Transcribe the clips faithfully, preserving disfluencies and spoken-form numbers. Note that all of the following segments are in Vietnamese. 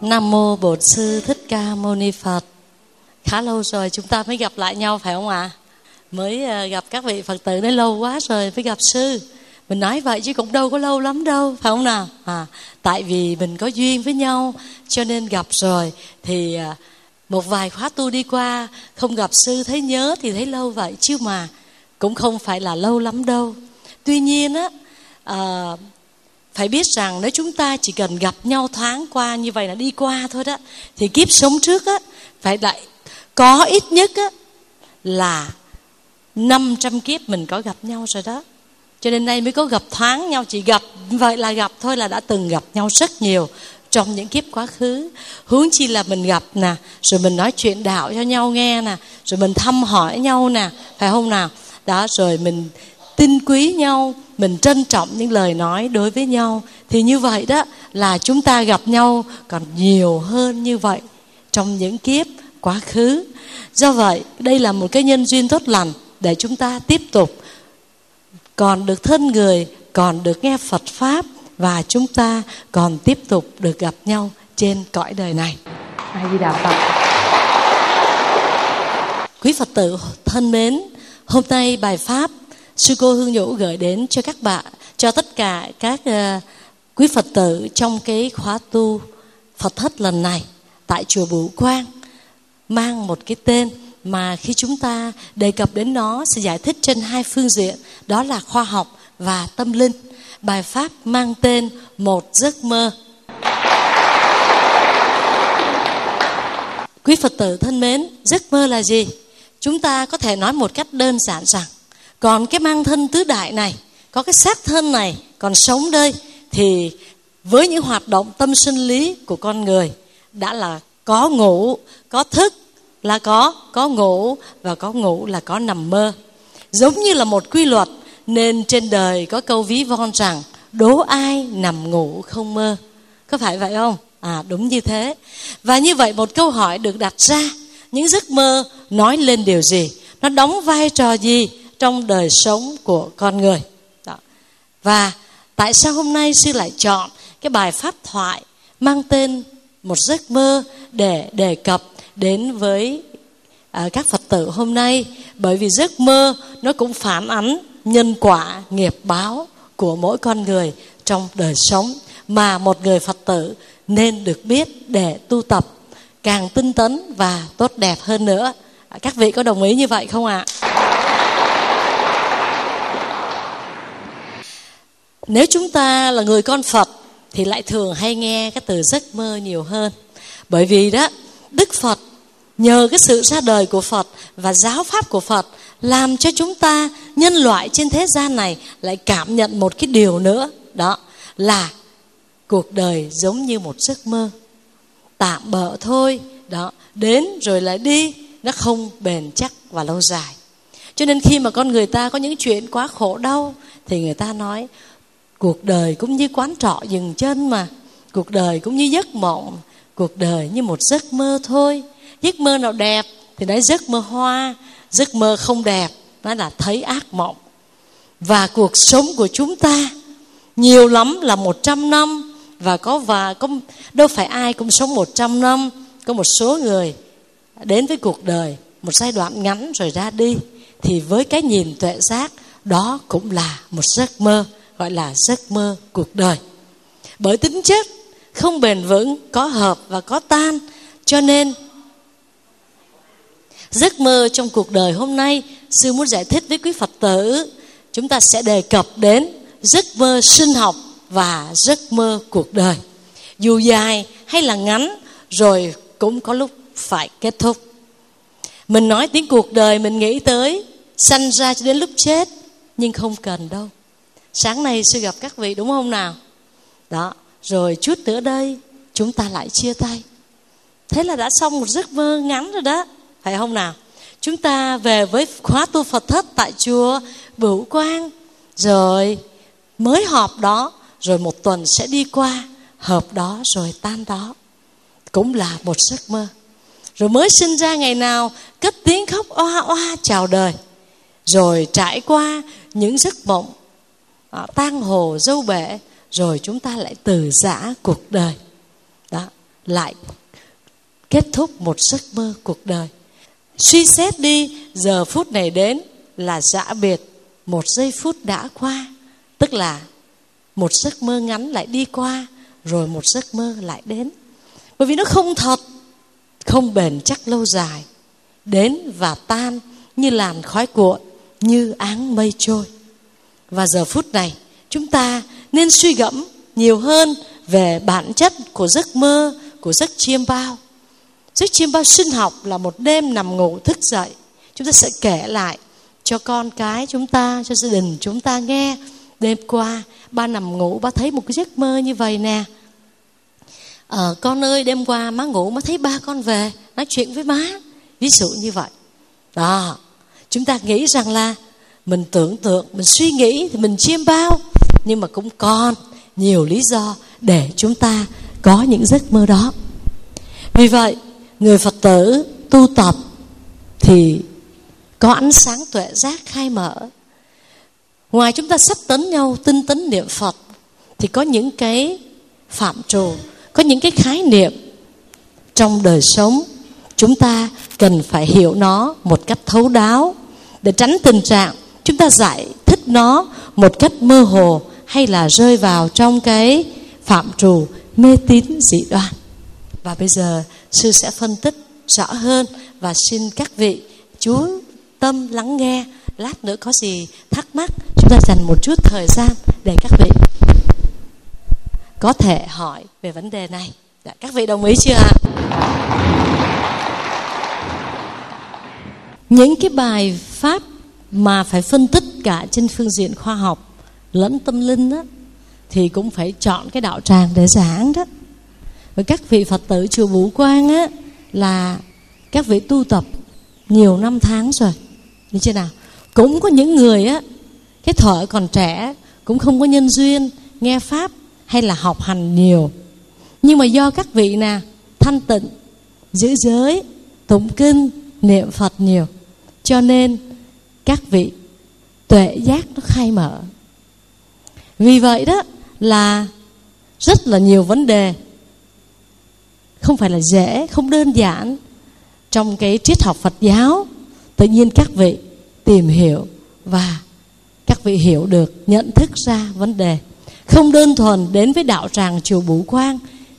Nam mô Bổn Sư Thích Ca Mâu Ni Phật. Khá lâu rồi chúng ta mới gặp lại nhau phải không ạ? À? Mới gặp các vị Phật tử đấy lâu quá rồi mới gặp sư. Mình nói vậy chứ cũng đâu có lâu lắm đâu, phải không nào? À, tại vì mình có duyên với nhau cho nên gặp rồi. Thì một vài khóa tu đi qua không gặp sư thấy nhớ thì thấy lâu vậy, chứ mà cũng không phải là lâu lắm đâu. Tuy nhiên á, à, phải biết rằng nếu chúng ta chỉ cần gặp nhau thoáng qua như vậy là đi qua thôi đó, thì kiếp sống trước á phải lại có ít nhất á là năm trăm kiếp mình có gặp nhau rồi đó. Cho nên nay mới có gặp thoáng nhau, chỉ gặp vậy là gặp thôi, là đã từng gặp nhau rất nhiều trong những kiếp quá khứ. Huống chi là mình gặp nè, rồi mình nói chuyện đạo cho nhau nghe nè, rồi mình thăm hỏi nhau nè, phải không nào? Đó, rồi mình tin quý nhau, mình trân trọng những lời nói đối với nhau. Thì như vậy đó là chúng ta gặp nhau còn nhiều hơn như vậy trong những kiếp quá khứ. Do vậy đây là một cái nhân duyên tốt lành để chúng ta tiếp tục còn được thân người, còn được nghe Phật Pháp, và chúng ta còn tiếp tục được gặp nhau trên cõi đời này. A Di Đà Phật. Quý Phật tử thân mến, hôm nay bài Pháp sư cô Hương Nhũ gửi đến cho các bạn, cho tất cả các uh, quý Phật tử trong cái khóa tu Phật thất lần này tại chùa Bửu Quang, mang một cái tên mà khi chúng ta đề cập đến nó sẽ giải thích trên hai phương diện, đó là khoa học và tâm linh. Bài Pháp mang tên Một Giấc Mơ. Quý Phật tử thân mến, giấc mơ là gì? Chúng ta có thể nói một cách đơn giản rằng, còn cái mang thân tứ đại này, có cái xác thân này còn sống đây, thì với những hoạt động tâm sinh lý của con người đã là có ngủ, có thức là có, có ngủ, và có ngủ là có nằm mơ. Giống như là một quy luật, nên trên đời có câu ví von rằng đố ai nằm ngủ không mơ. Có phải vậy không? À, đúng như thế. Và như vậy một câu hỏi được đặt ra, những giấc mơ nói lên điều gì? Nó đóng vai trò gì trong đời sống của con người? Đó. Và tại sao hôm nay sư lại chọn cái bài pháp thoại mang tên Một Giấc Mơ để đề cập đến với à, các Phật tử hôm nay? Bởi vì giấc mơ nó cũng phản ánh nhân quả nghiệp báo của mỗi con người trong đời sống, mà một người Phật tử nên được biết để tu tập càng tinh tấn và tốt đẹp hơn nữa. Các vị có đồng ý như vậy không ạ? Nếu chúng ta là người con Phật thì lại thường hay nghe cái từ giấc mơ nhiều hơn. Bởi vì đó, Đức Phật nhờ cái sự ra đời của Phật và giáo pháp của Phật làm cho chúng ta nhân loại trên thế gian này lại cảm nhận một cái điều nữa, đó là cuộc đời giống như một giấc mơ tạm bợ thôi, đó, đến rồi lại đi, nó không bền chắc và lâu dài. Cho nên khi mà con người ta có những chuyện quá khổ đau thì người ta nói cuộc đời cũng như quán trọ dừng chân mà, cuộc đời cũng như giấc mộng, cuộc đời như một giấc mơ thôi. Giấc mơ nào đẹp thì nói giấc mơ hoa, giấc mơ không đẹp nói là thấy ác mộng. Và cuộc sống của chúng ta nhiều lắm là một trăm năm, và có và có đâu phải ai cũng sống một trăm năm. Có một số người đến với cuộc đời một giai đoạn ngắn rồi ra đi, thì với cái nhìn tuệ giác, đó cũng là một giấc mơ, gọi là giấc mơ cuộc đời. Bởi tính chất không bền vững, có hợp và có tan, cho nên giấc mơ trong cuộc đời hôm nay sư muốn giải thích với quý Phật tử. Chúng ta sẽ đề cập đến giấc mơ sinh học và giấc mơ cuộc đời, dù dài hay là ngắn, rồi cũng có lúc phải kết thúc. Mình nói tiếng cuộc đời, mình nghĩ tới sanh ra cho đến lúc chết, nhưng không cần đâu. Sáng nay sư gặp các vị đúng không nào? Đó, rồi chút nữa đây chúng ta lại chia tay. Thế là đã xong một giấc mơ ngắn rồi đó, phải không nào? Chúng ta về với khóa tu Phật thất tại chùa Bửu Quang, rồi mới họp đó, rồi một tuần sẽ đi qua, họp đó rồi tan đó, cũng là một giấc mơ. Rồi mới sinh ra ngày nào cất tiếng khóc oa oa chào đời, rồi trải qua những giấc mộng à, tang hồ dâu bể, rồi chúng ta lại từ giã cuộc đời. Đó, lại kết thúc một giấc mơ cuộc đời. Suy xét đi, giờ phút này đến là giã biệt, một giây phút đã qua. Tức là một giấc mơ ngắn lại đi qua, rồi một giấc mơ lại đến. Bởi vì nó không thật, không bền chắc lâu dài, đến và tan như làn khói cuộn, như áng mây trôi. Và giờ phút này chúng ta nên suy gẫm nhiều hơn về bản chất của giấc mơ, của giấc chiêm bao. Giấc chiêm bao sinh học là một đêm nằm ngủ thức dậy. Chúng ta sẽ kể lại cho con cái chúng ta, cho gia đình chúng ta nghe. Đêm qua ba nằm ngủ, ba thấy một cái giấc mơ như vậy nè. Ờ, con ơi, đêm qua má ngủ má thấy ba con về nói chuyện với má. Ví dụ như vậy. Đó, chúng ta nghĩ rằng là mình tưởng tượng, mình suy nghĩ thì mình chiêm bao. Nhưng mà cũng còn nhiều lý do để chúng ta có những giấc mơ đó. Vì vậy, người Phật tử tu tập thì có ánh sáng tuệ giác khai mở. Ngoài chúng ta sắp tấn nhau tinh tấn niệm Phật thì có những cái phạm trù, có những cái khái niệm trong đời sống chúng ta cần phải hiểu nó một cách thấu đáo, để tránh tình trạng chúng ta giải thích nó một cách mơ hồ hay là rơi vào trong cái phạm trù mê tín dị đoan. Và bây giờ sư sẽ phân tích rõ hơn, và xin các vị chú tâm lắng nghe. Lát nữa có gì thắc mắc chúng ta dành một chút thời gian để các vị có thể hỏi về vấn đề này. Dạ, các vị đồng ý chưa ạ? Những cái bài pháp mà phải phân tích cả trên phương diện khoa học lẫn tâm linh đó, thì cũng phải chọn cái đạo tràng để giảng đó. Và các vị Phật tử chùa Vũ Quang á, là các vị tu tập nhiều năm tháng rồi, như thế nào? Cũng có những người á, cái thuở còn trẻ cũng không có nhân duyên nghe pháp hay là học hành nhiều, nhưng mà do các vị nè thanh tịnh, giữ giới, tụng kinh, niệm Phật nhiều, cho nên các vị tuệ giác nó khai mở. Vì vậy đó là rất là nhiều vấn đề không phải là dễ, không đơn giản trong cái triết học Phật giáo. Tự nhiên các vị tìm hiểu và các vị hiểu được, nhận thức ra vấn đề. Không đơn thuần đến với đạo tràng chùa Vũ Quang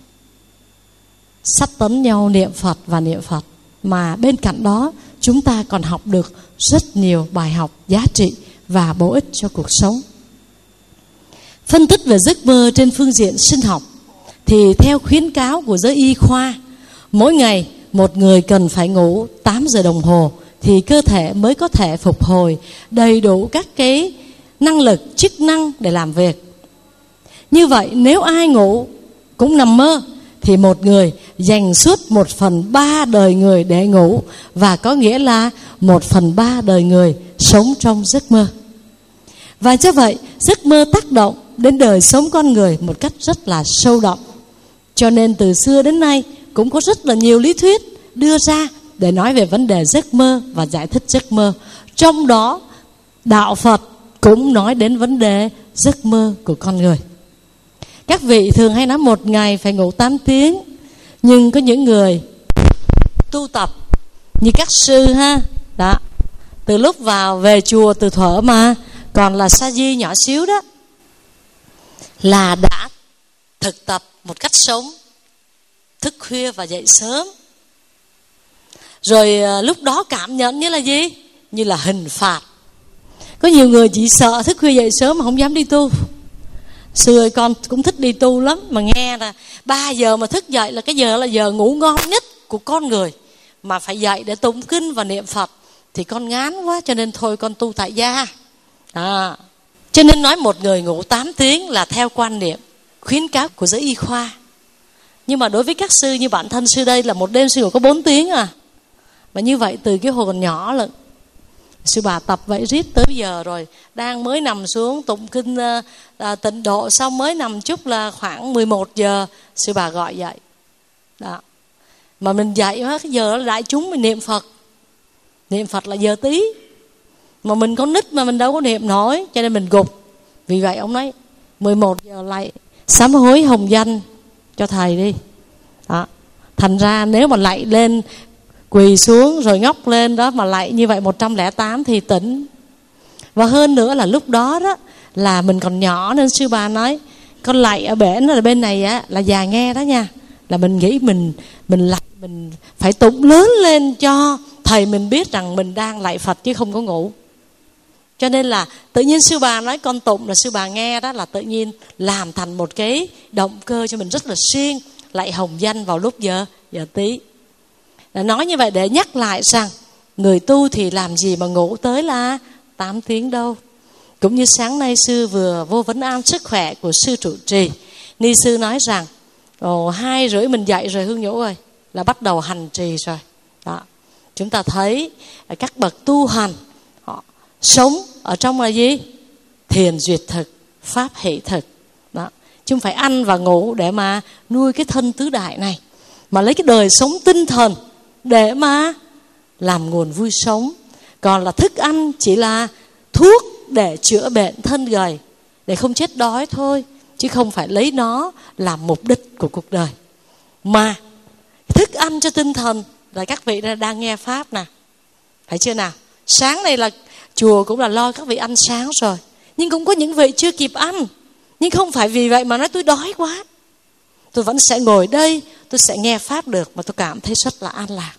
sắp tấn nhau niệm Phật và niệm Phật, mà bên cạnh đó chúng ta còn học được rất nhiều bài học giá trị và bổ ích cho cuộc sống. Phân tích về giấc mơ trên phương diện sinh học thì theo khuyến cáo của giới y khoa, mỗi ngày một người cần phải ngủ tám giờ đồng hồ thì cơ thể mới có thể phục hồi đầy đủ các cái năng lực, chức năng để làm việc. Như vậy nếu ai ngủ cũng nằm mơ thì một người dành suốt một phần ba đời người để ngủ, và có nghĩa là một phần ba đời người sống trong giấc mơ. Và cho vậy giấc mơ tác động đến đời sống con người một cách rất là sâu đậm. Cho nên từ xưa đến nay cũng có rất là nhiều lý thuyết đưa ra để nói về vấn đề giấc mơ và giải thích giấc mơ. Trong đó đạo Phật cũng nói đến vấn đề giấc mơ của con người. Các vị thường hay nói một ngày phải ngủ tám tiếng, nhưng có những người tu tập như các sư ha, đó, từ lúc vào về chùa từ thuở mà còn là sa di nhỏ xíu đó, là đã thực tập một cách sống, thức khuya và dậy sớm. Rồi lúc đó cảm nhận như là gì? Như là hình phạt. Có nhiều người chỉ sợ thức khuya dậy sớm mà không dám đi tu. Xưa con cũng thích đi tu lắm, mà nghe là ba giờ mà thức dậy là cái giờ là giờ ngủ ngon nhất của con người, mà phải dậy để tụng kinh và niệm Phật thì con ngán quá, cho nên thôi con tu tại gia. À, cho nên nói một người ngủ tám tiếng là theo quan niệm khuyến cáo của giới y khoa. Nhưng mà đối với các sư như bản thân sư đây là một đêm sư ngủ có bốn tiếng à. Và như vậy từ cái hồi còn nhỏ là sư bà tập vậy riết tới giờ rồi, đang mới nằm xuống tụng kinh à, tịnh độ xong mới nằm chút là khoảng mười một giờ sư bà gọi dậy. Đó. Mà mình dậy á, cái giờ là đại chúng mình niệm Phật. Niệm Phật là giờ tí. Mà mình có nít mà mình đâu có niệm nổi, cho nên mình gục. Vì vậy ông nói mười một giờ lại sám hối hồng danh cho thầy đi. Đó. Thành ra nếu mà lạy lên, quỳ xuống rồi ngóc lên đó mà lạy như vậy một trăm lẻ tám thì tỉnh. Và hơn nữa là lúc đó đó là mình còn nhỏ, nên sư bà nói con lạy ở bển ở bên này á là già nghe đó nha. Là mình nghĩ mình mình lạy mình phải tụng lớn lên cho thầy mình biết rằng mình đang lạy Phật chứ không có ngủ. Cho nên là tự nhiên sư bà nói con tụng là sư bà nghe đó, là tự nhiên làm thành một cái động cơ cho mình rất là siêng lạy hồng danh vào lúc giờ giờ tí. Đã nói như vậy để nhắc lại rằng người tu thì làm gì mà ngủ tới là tám tiếng đâu. Cũng như sáng nay sư vừa vô vấn an sức khỏe của sư trụ trì, ni sư nói rằng ồ, hai rưỡi mình dậy rồi Hương Nhũ ơi, là bắt đầu hành trì rồi. Đó. Chúng ta thấy các bậc tu hành họ sống ở trong là gì? Thiền duyệt thực, pháp hỷ thực. Đó. Chúng phải ăn và ngủ để mà nuôi cái thân tứ đại này, mà lấy cái đời sống tinh thần để mà làm nguồn vui sống. Còn là thức ăn chỉ là thuốc để chữa bệnh thân gầy, để không chết đói thôi, chứ không phải lấy nó làm mục đích của cuộc đời. Mà thức ăn cho tinh thần là các vị đang nghe pháp nè, phải chưa nào? Sáng này là chùa cũng là lo các vị ăn sáng rồi, nhưng cũng có những vị chưa kịp ăn. Nhưng không phải vì vậy mà nói tôi đói quá, tôi vẫn sẽ ngồi đây, tôi sẽ nghe pháp được, mà tôi cảm thấy rất là an lạc.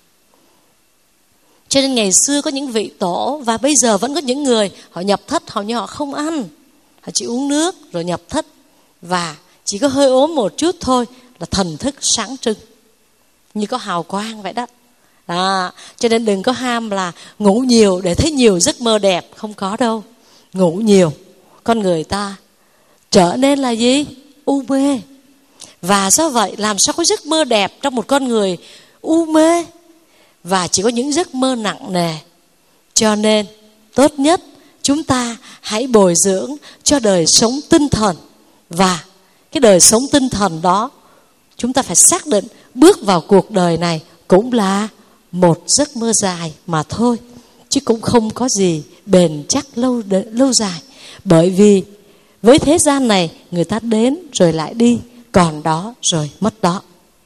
Cho nên ngày xưa có những vị tổ, và bây giờ vẫn có những người họ nhập thất, hầu như họ không ăn, họ chỉ uống nước rồi nhập thất, và chỉ có hơi ốm một chút thôi là thần thức sáng trưng như có hào quang vậy đó. À, cho nên đừng có ham là ngủ nhiều để thấy nhiều giấc mơ đẹp, không có đâu. Ngủ nhiều con người ta trở nên là gì? U mê. Và do vậy làm sao có giấc mơ đẹp trong một con người u mê, và chỉ có những giấc mơ nặng nề. Cho nên tốt nhất chúng ta hãy bồi dưỡng cho đời sống tinh thần. Và cái đời sống tinh thần đó chúng ta phải xác định bước vào cuộc đời này cũng là một giấc mơ dài mà thôi, chứ cũng không có gì bền chắc lâu lâu dài. Bởi vì với thế gian này người ta đến rồi lại đi, còn đó rồi mất đó.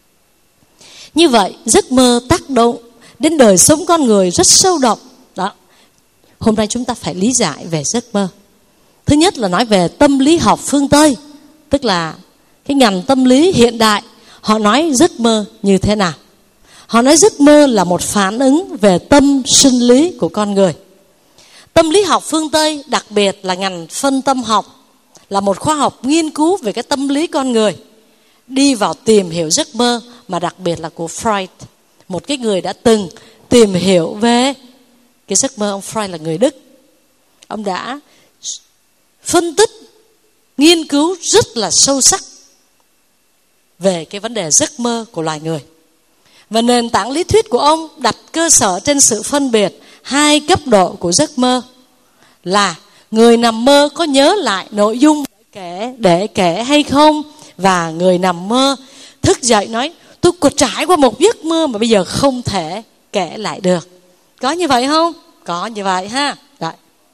Như vậy giấc mơ tác động đến đời sống con người rất sâu đậm. Đó. Hôm nay chúng ta phải lý giải về giấc mơ. Thứ nhất là nói về tâm lý học phương Tây, tức là cái ngành tâm lý hiện đại. Họ nói giấc mơ như thế nào? Họ nói giấc mơ là một phản ứng về tâm sinh lý của con người. Tâm lý học phương Tây, đặc biệt là ngành phân tâm học, là một khoa học nghiên cứu về cái tâm lý con người, đi vào tìm hiểu giấc mơ, mà đặc biệt là của Freud, một cái người đã từng tìm hiểu về cái giấc mơ. Ông Freud là người Đức. Ông đã phân tích, nghiên cứu rất là sâu sắc về cái vấn đề giấc mơ của loài người. Và nền tảng lý thuyết của ông đặt cơ sở trên sự phân biệt hai cấp độ của giấc mơ, là người nằm mơ có nhớ lại nội dung để kể, để kể hay không, và người nằm mơ thức dậy nói tôi có trải qua một giấc mơ mà bây giờ không thể kể lại được. Có như vậy không? Có như vậy ha. Đấy.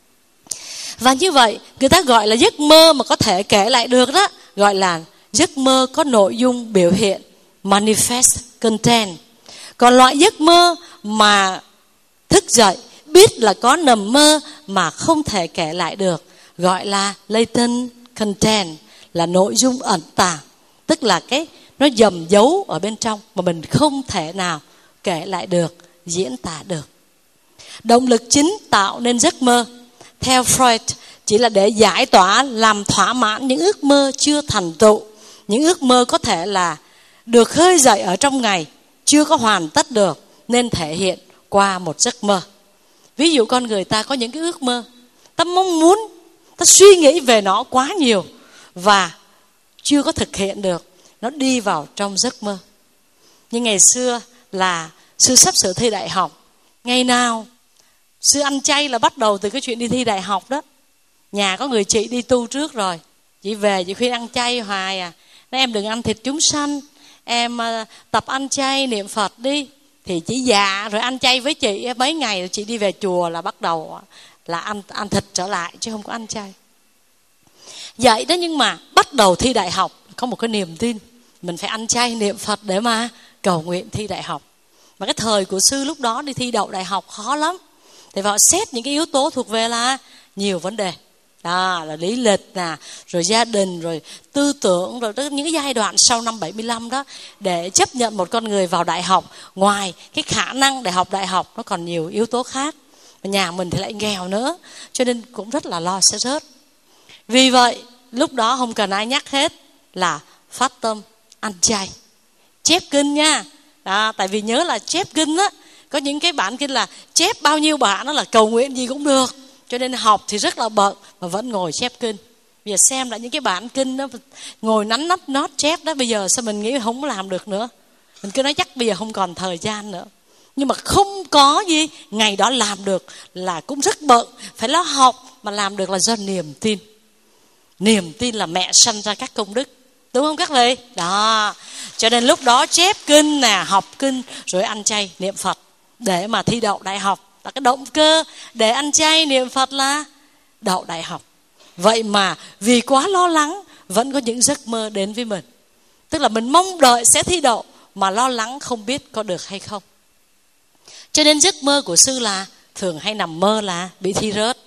Và như vậy người ta gọi là giấc mơ mà có thể kể lại được đó, gọi là giấc mơ có nội dung biểu hiện, manifest content. Còn loại giấc mơ mà thức dậy biết là có nằm mơ mà không thể kể lại được, gọi là latent content, là nội dung ẩn tàng, tức là cái nó dầm dấu ở bên trong mà mình không thể nào kể lại được, diễn tả được. Động lực chính tạo nên giấc mơ theo Freud chỉ là để giải tỏa, làm thỏa mãn những ước mơ chưa thành tựu, những ước mơ có thể là được khơi dậy ở trong ngày chưa có hoàn tất được, nên thể hiện qua một giấc mơ. Ví dụ con người ta có những cái ước mơ, ta mong muốn, ta suy nghĩ về nó quá nhiều và chưa có thực hiện được, nó đi vào trong giấc mơ. Nhưng ngày xưa là sư sắp sửa thi đại học, ngày nào sư ăn chay là bắt đầu từ cái chuyện đi thi đại học đó. Nhà có người chị đi tu trước rồi, chị về chị khuyên ăn chay hoài à, nói em đừng ăn thịt chúng sanh, em uh, tập ăn chay niệm Phật đi. Thì chị dạ rồi ăn chay với chị mấy ngày rồi chị đi về chùa là bắt đầu là ăn ăn thịt trở lại, chứ không có ăn chay. Vậy đó, nhưng mà bắt đầu thi đại học có một cái niềm tin mình phải ăn chay niệm Phật để mà cầu nguyện thi đại học. Và cái thời của sư lúc đó đi thi đậu đại học khó lắm. Thì họ xét những cái yếu tố thuộc về là nhiều vấn đề. À, là lý lịch nè, rồi gia đình, rồi tư tưởng, rồi những cái giai đoạn sau năm bảy mươi lăm đó, để chấp nhận một con người vào đại học. Ngoài cái khả năng để học đại học, nó còn nhiều yếu tố khác. Và nhà mình thì lại nghèo nữa, cho nên cũng rất là lo sẽ rớt. Vì vậy lúc đó không cần ai nhắc hết là phát tâm ăn chay, chép kinh nha. À, tại vì nhớ là chép kinh á, có những cái bản kinh là chép bao nhiêu bản, nó là cầu nguyện gì cũng được. Cho nên học thì rất là bận mà vẫn ngồi chép kinh. Bây giờ xem lại những cái bản kinh đó, ngồi nắn nắp nót chép đó, bây giờ sao mình nghĩ không làm được nữa. Mình cứ nói chắc bây giờ không còn thời gian nữa. Nhưng mà không có gì, ngày đó làm được là cũng rất bận. Phải lo học mà làm được là do niềm tin. Niềm tin là mẹ sanh ra các công đức. Đúng không các vị? Đó. Cho nên lúc đó chép kinh nè, học kinh, rồi ăn chay, niệm Phật để mà thi đậu đại học. Là cái động cơ để ăn chay, niệm Phật là đậu đại học. Vậy mà vì quá lo lắng, vẫn có những giấc mơ đến với mình. Tức là mình mong đợi sẽ thi đậu, mà lo lắng không biết có được hay không. Cho nên giấc mơ của sư là thường hay nằm mơ là bị thi rớt.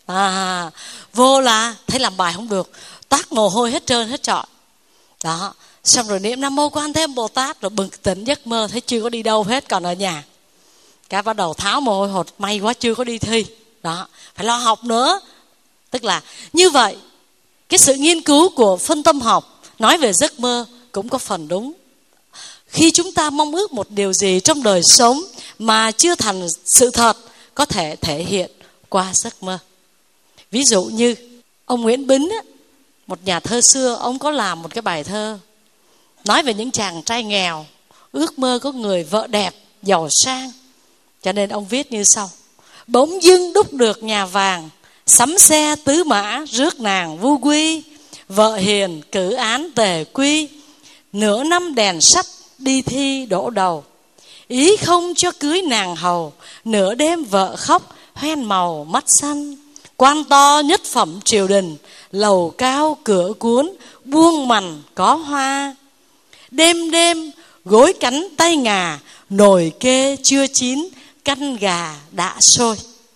À, vô là thấy làm bài không được, toát mồ hôi hết trơn hết trọi. Đó, xong rồi niệm Nam Mô Quan Thế Âm Bồ Tát, rồi bừng tỉnh giấc mơ thấy chưa có đi đâu hết, còn ở nhà. Cái bắt đầu tháo mồ hôi hột, may quá chưa có đi thi. Đó, phải lo học nữa. Tức là như vậy, cái sự nghiên cứu của phân tâm học nói về giấc mơ cũng có phần đúng. Khi chúng ta mong ước một điều gì trong đời sống mà chưa thành sự thật, có thể thể hiện qua giấc mơ. Ví dụ như ông Nguyễn Bính, một nhà thơ xưa, ông có làm một cái bài thơ nói về những chàng trai nghèo, ước mơ có người vợ đẹp, giàu sang. Cho nên ông viết như sau: bỗng dưng đúc được nhà vàng, sắm xe tứ mã rước nàng vu quy. Vợ hiền cử án tề quy, nửa năm đèn sắt đi thi đổ đầu. Ý không cho cưới nàng hầu, nửa đêm vợ khóc hoen màu mắt xanh. Quan to nhất phẩm triều đình, lầu cao cửa cuốn, buông màn có hoa. Đêm đêm gối cánh tay ngà, nồi kê chưa chín, canh gà đã sôi.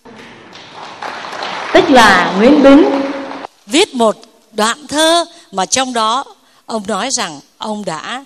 Tức là Nguyễn Bính viết một đoạn thơ mà trong đó ông nói rằng ông đã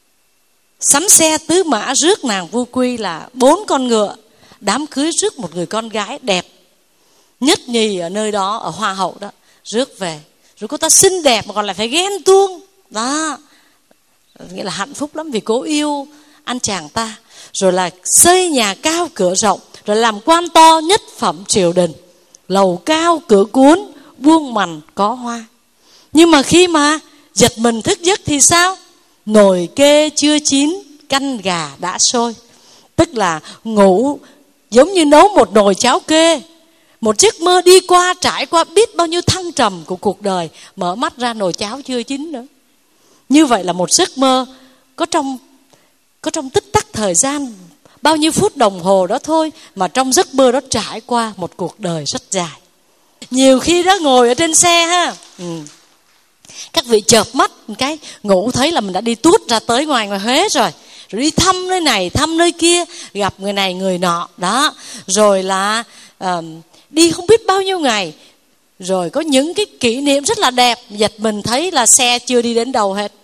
sắm xe tứ mã rước nàng vu quy, là bốn con ngựa, đám cưới rước một người con gái đẹp nhất nhì ở nơi đó, ở Hoa Hậu đó, rước về. Rồi cô ta xinh đẹp mà còn lại phải ghen tuông. Đó, nghĩa là hạnh phúc lắm vì cô yêu anh chàng ta. Rồi là xây nhà cao cửa rộng, rồi làm quan to nhất phẩm triều đình, lầu cao cửa cuốn, buông màn có hoa. Nhưng mà khi mà giật mình thức giấc thì sao? Nồi kê chưa chín, canh gà đã sôi. Tức là ngủ giống như nấu một nồi cháo kê. Một giấc mơ đi qua, trải qua biết bao nhiêu thăng trầm của cuộc đời, mở mắt ra nồi cháo chưa chín nữa. Như vậy là một giấc mơ có trong có trong tích tắc thời gian bao nhiêu phút đồng hồ đó thôi, mà trong giấc mơ đó trải qua một cuộc đời rất dài. Nhiều khi đó ngồi ở trên xe ha, ừ. các vị chợp mắt một cái ngủ thấy là mình đã đi tuốt ra tới ngoài ngoài Huế rồi, rồi đi thăm nơi này thăm nơi kia, gặp người này người nọ đó, rồi là uh, đi không biết bao nhiêu ngày, rồi có những cái kỷ niệm rất là đẹp, giật mình thấy là xe chưa đi đến đâu hết.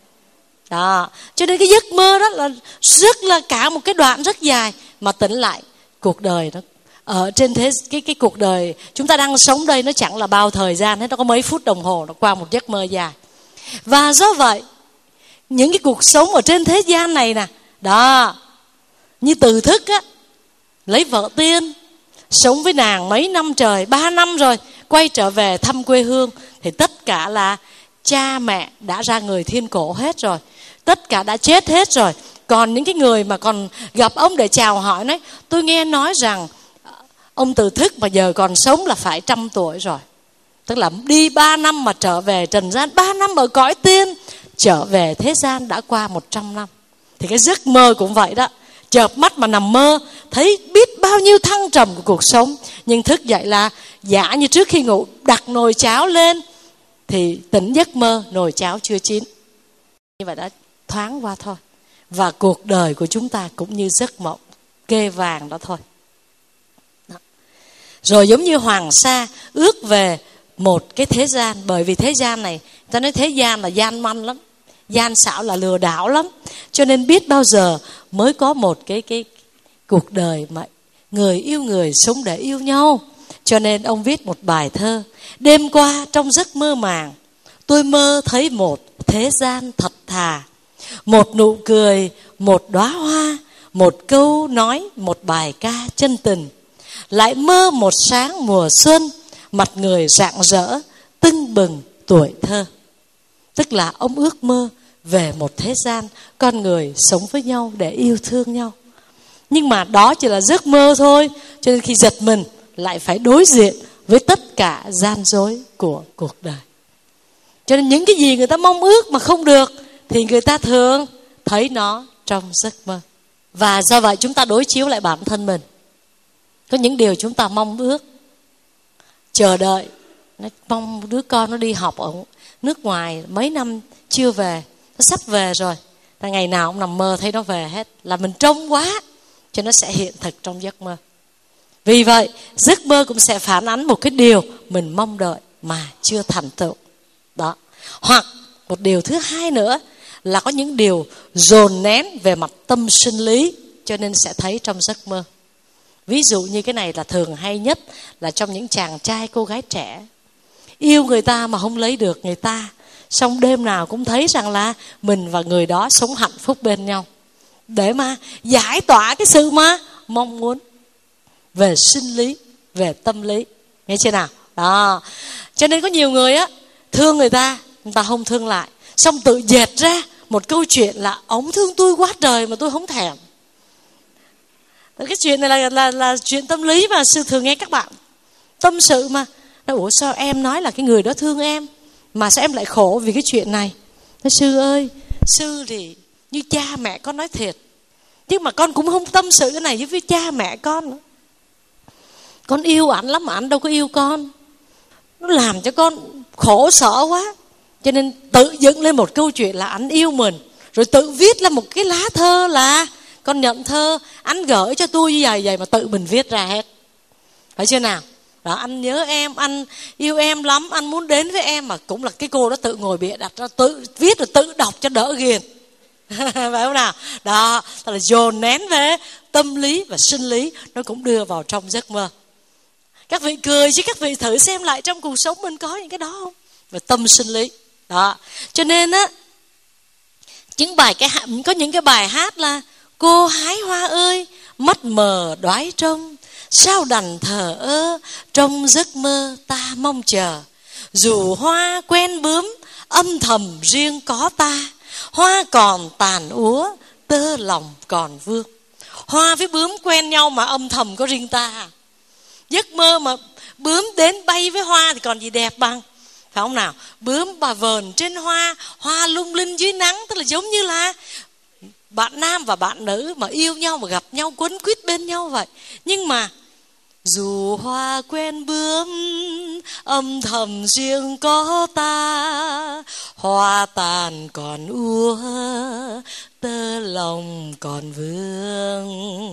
Đó, cho nên cái giấc mơ đó là rất là cả một cái đoạn rất dài, mà tỉnh lại cuộc đời đó ở trên thế cái cái cuộc đời chúng ta đang sống đây, nó chẳng là bao thời gian hết, nó có mấy phút đồng hồ nó qua một giấc mơ dài. Và do vậy những cái cuộc sống ở trên thế gian này nè, đó, như Từ Thức á, lấy vợ Tiên, sống với nàng mấy năm trời, ba năm rồi, quay trở về thăm quê hương, thì tất cả là cha mẹ đã ra người thiên cổ hết rồi, tất cả đã chết hết rồi. Còn những cái người mà còn gặp ông để chào hỏi, nói tôi nghe nói rằng ông Từ Thức mà giờ còn sống là phải trăm tuổi rồi. Tức là đi ba năm mà trở về trần gian, ba năm ở cõi tiên, trở về thế gian đã qua một trăm năm. Thì cái giấc mơ cũng vậy đó, chợp mắt mà nằm mơ, thấy biết bao nhiêu thăng trầm của cuộc sống, nhưng thức dậy là giả như trước khi ngủ, đặt nồi cháo lên thì tỉnh giấc mơ nồi cháo chưa chín. Như vậy đã thoáng qua thôi. Và cuộc đời của chúng ta cũng như giấc mộng kê vàng đó thôi. Đó. Rồi giống như Hoàng Sa ước về một cái thế gian, bởi vì thế gian này, ta nói thế gian là gian manh lắm, gian xảo là lừa đảo lắm, cho nên biết bao giờ mới có một cái cái cuộc đời mà người yêu người sống để yêu nhau. Cho nên ông viết một bài thơ: đêm qua trong giấc mơ màng, tôi mơ thấy một thế gian thật thà, một nụ cười, một đóa hoa, một câu nói, một bài ca chân tình. Lại mơ một sáng mùa xuân, mặt người rạng rỡ, tưng bừng tuổi thơ. Tức là ông ước mơ về một thế gian con người sống với nhau để yêu thương nhau. Nhưng mà đó chỉ là giấc mơ thôi, cho nên khi giật mình lại phải đối diện với tất cả gian dối của cuộc đời. Cho nên những cái gì người ta mong ước mà không được thì người ta thường thấy nó trong giấc mơ. Và do vậy chúng ta đối chiếu lại bản thân mình. Có những điều chúng ta mong ước, chờ đợi, mong đứa con nó đi học ở nước ngoài mấy năm chưa về, nó sắp về rồi, là ngày nào cũng nằm mơ thấy nó về hết, là mình trông quá cho nó sẽ hiện thực trong giấc mơ. Vì vậy giấc mơ cũng sẽ phản ánh một cái điều mình mong đợi mà chưa thành tựu đó. Hoặc một điều thứ hai nữa là có những điều dồn nén về mặt tâm sinh lý, cho nên sẽ thấy trong giấc mơ. Ví dụ như cái này là thường hay nhất là trong những chàng trai cô gái trẻ yêu người ta mà không lấy được người ta, xong đêm nào cũng thấy rằng là mình và người đó sống hạnh phúc bên nhau, để mà giải tỏa cái sự mà mong muốn về sinh lý, về tâm lý. Nghe chưa nào? Đó. Cho nên có nhiều người á thương người ta, người ta không thương lại, xong tự dệt ra một câu chuyện là ông thương tôi quá trời mà tôi không thèm. Cái chuyện này là, là, là chuyện tâm lý mà sư thường nghe các bạn tâm sự mà. Ủa sao em nói là cái người đó thương em, mà sao em lại khổ vì cái chuyện này? Nói sư ơi, sư thì như cha mẹ con nói thiệt, nhưng mà con cũng không tâm sự cái này với cha mẹ con nữa. Con yêu ảnh lắm mà ảnh đâu có yêu con, nó làm cho con khổ sở quá. Cho nên tự dựng lên một câu chuyện là ảnh yêu mình, rồi tự viết ra một cái lá thơ là con nhận thơ, anh gửi cho tôi như vậy vậy mà tự mình viết ra hết. Phải chưa nào? Đó, anh nhớ em, anh yêu em lắm, anh muốn đến với em, mà cũng là cái cô đó tự ngồi bịa đặt ra, tự viết rồi tự đọc cho đỡ ghiền. Phải không nào? Đó, là dồn nén về tâm lý và sinh lý, nó cũng đưa vào trong giấc mơ. Các vị cười chứ các vị thử xem lại trong cuộc sống mình có những cái đó không? Về tâm sinh lý. Đó. Cho nên á, những bài cái có những cái bài hát là cô hái hoa ơi, mắt mờ đoái trông, sao đành thờ ơ, trong giấc mơ ta mong chờ. Dù hoa quen bướm, âm thầm riêng có ta, hoa còn tàn úa, tơ lòng còn vương. Hoa với bướm quen nhau mà âm thầm có riêng ta. Giấc mơ mà bướm đến bay với hoa thì còn gì đẹp bằng, phải không nào? Bướm bà vờn trên hoa, hoa lung linh dưới nắng, tức là giống như là bạn nam và bạn nữ mà yêu nhau mà gặp nhau quấn quýt bên nhau vậy. Nhưng mà dù hoa quen bướm, âm thầm riêng có ta, hoa tàn còn úa, tơ lòng còn vương.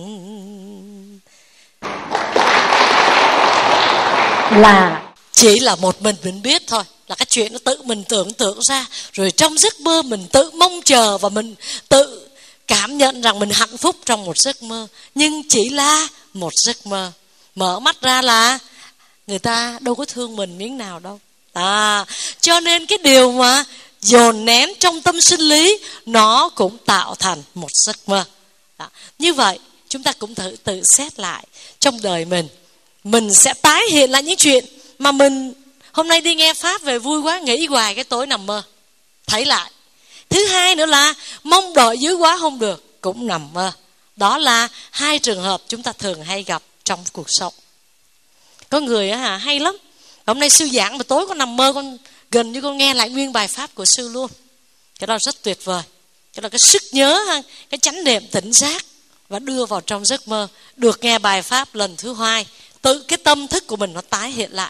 Là chỉ là một mình mình biết thôi, là cái chuyện nó tự mình tưởng tượng ra, rồi trong giấc mơ mình tự mong chờ và mình tự cảm nhận rằng mình hạnh phúc trong một giấc mơ. Nhưng chỉ là một giấc mơ, mở mắt ra là người ta đâu có thương mình miếng nào đâu. À, cho nên cái điều mà dồn nén trong tâm sinh lý nó cũng tạo thành một giấc mơ. Đó. Như vậy chúng ta cũng thử tự xét lại trong đời mình, mình sẽ tái hiện lại những chuyện mà mình hôm nay đi nghe pháp về vui quá, nghĩ hoài cái tối nằm mơ, thấy lại. Thứ hai nữa là mong đợi dữ quá không được, cũng nằm mơ. Đó là hai trường hợp chúng ta thường hay gặp trong cuộc sống. Có người á hay lắm, hôm nay sư giảng mà tối con nằm mơ, con gần như con nghe lại nguyên bài pháp của sư luôn. Cái đó rất tuyệt vời. Cái đó cái sức nhớ, cái chánh niệm tỉnh giác và đưa vào trong giấc mơ, được nghe bài pháp lần thứ hai, tự cái tâm thức của mình nó tái hiện lại.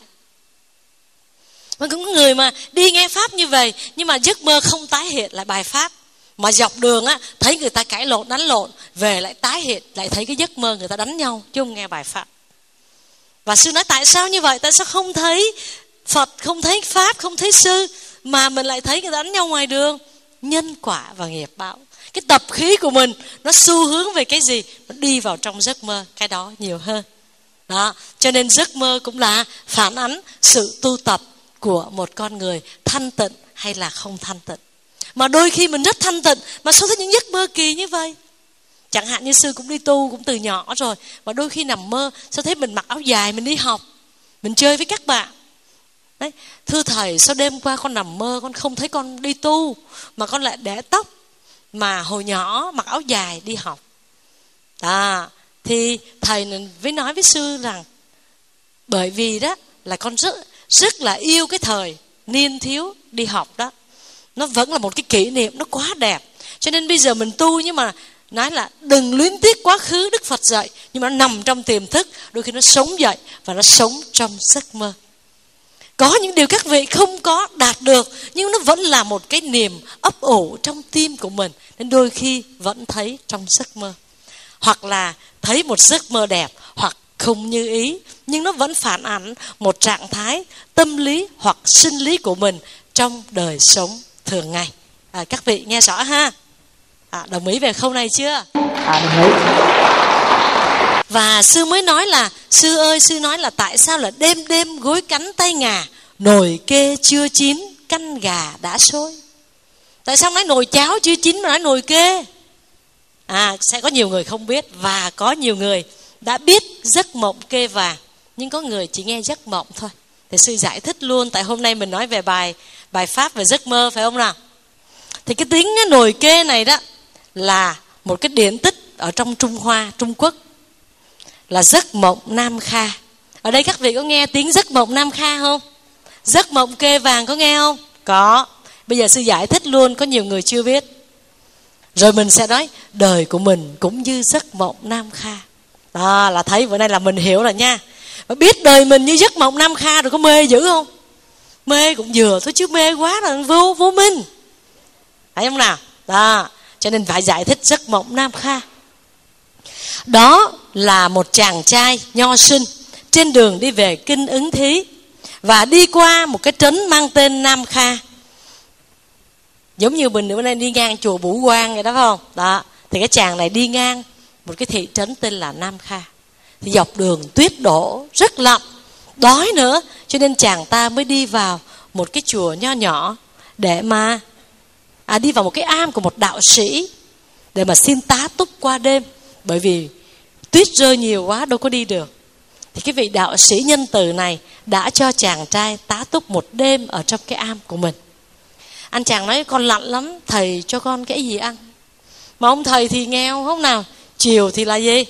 Mà cũng có người mà đi nghe pháp như vậy nhưng mà giấc mơ không tái hiện lại bài pháp, Mà dọc đường á, thấy người ta cãi lộn đánh lộn, về lại tái hiện, lại thấy cái giấc mơ người ta đánh nhau, chứ không nghe bài Pháp. Và sư nói tại sao như vậy? Tại sao không thấy Phật, không thấy Pháp, không thấy sư, mà mình lại thấy người ta đánh nhau ngoài đường? Nhân quả và nghiệp báo. Cái tập khí của mình nó xu hướng về cái gì? Nó đi vào trong giấc mơ cái đó nhiều hơn. Đó, cho nên giấc mơ cũng là phản ánh sự tu tập của một con người thanh tịnh hay là không thanh tịnh. Mà đôi khi mình rất thanh tịnh mà sao thấy những giấc mơ kỳ như vậy? Chẳng hạn như sư cũng đi tu cũng từ nhỏ rồi, mà đôi khi nằm mơ sao thấy mình mặc áo dài, mình đi học, mình chơi với các bạn. Đấy, thưa thầy, sao đêm qua con nằm mơ con không thấy con đi tu, mà con lại để tóc, mà hồi nhỏ mặc áo dài đi học. À, thì thầy mới nói với sư rằng bởi vì đó là con rất rất là yêu cái thời niên thiếu đi học đó. Nó vẫn là một cái kỷ niệm nó quá đẹp. Cho nên bây giờ mình tu, nhưng mà nói là đừng luyến tiếc quá khứ Đức Phật dạy, nhưng mà nó nằm trong tiềm thức, đôi khi nó sống dậy và nó sống trong giấc mơ. Có những điều các vị không có đạt được, nhưng nó vẫn là một cái niềm ấp ủ trong tim của mình, nên đôi khi vẫn thấy trong giấc mơ. Hoặc là thấy một giấc mơ đẹp, hoặc không như ý, nhưng nó vẫn phản ánh một trạng thái tâm lý hoặc sinh lý của mình trong đời sống thường ngày. À, các vị nghe rõ ha? À, đồng ý về khâu này chưa? À, đồng ý. Và sư mới nói là, sư ơi, sư nói là tại sao là đêm đêm gối cắn tay ngà, nồi kê chưa chín, canh gà đã sôi. Tại sao nói nồi cháo chưa chín mà nói nồi kê? À, sẽ có nhiều người không biết, và có nhiều người đã biết giấc mộng kê vàng, nhưng có người chỉ nghe giấc mộng thôi. Thì sư giải thích luôn, tại hôm nay mình nói về bài bài pháp về giấc mơ, phải không nào? Thì cái tiếng nồi kê này đó là một cái điển tích ở trong Trung Hoa, Trung Quốc, là giấc mộng Nam Kha. Ở đây các vị có nghe tiếng giấc mộng Nam Kha không? Giấc mộng kê vàng có nghe không? Có. Bây giờ sư giải thích luôn, có nhiều người chưa biết. Rồi mình sẽ nói đời của mình cũng như giấc mộng Nam Kha. Đó là thấy bữa nay là mình hiểu rồi nha. Và biết đời mình như giấc mộng Nam Kha rồi có mê dữ không? Mê cũng vừa thôi chứ mê quá là vô vô minh. Thấy không nào? Đó, cho nên phải giải thích giấc mộng Nam Kha. Đó là một chàng trai nho sinh trên đường đi về kinh Ứng Thí, và đi qua một cái trấn mang tên Nam Kha. Giống như mình bữa nay đi ngang chùa Bửu Quang vậy đó, phải không? Đó, thì cái chàng này đi ngang một cái thị trấn tên là Nam Kha. Thì dọc đường tuyết đổ rất lạnh, đói nữa, cho nên chàng ta mới đi vào một cái chùa nho nhỏ để mà à, đi vào một cái am của một đạo sĩ để mà xin tá túc qua đêm, bởi vì tuyết rơi nhiều quá đâu có đi được. Thì cái vị đạo sĩ nhân từ này đã cho chàng trai tá túc một đêm ở trong cái am của mình. Anh chàng nói con lạnh lắm, thầy cho con cái gì ăn. Mà ông thầy thì nghèo không nào, chiều thì là gì?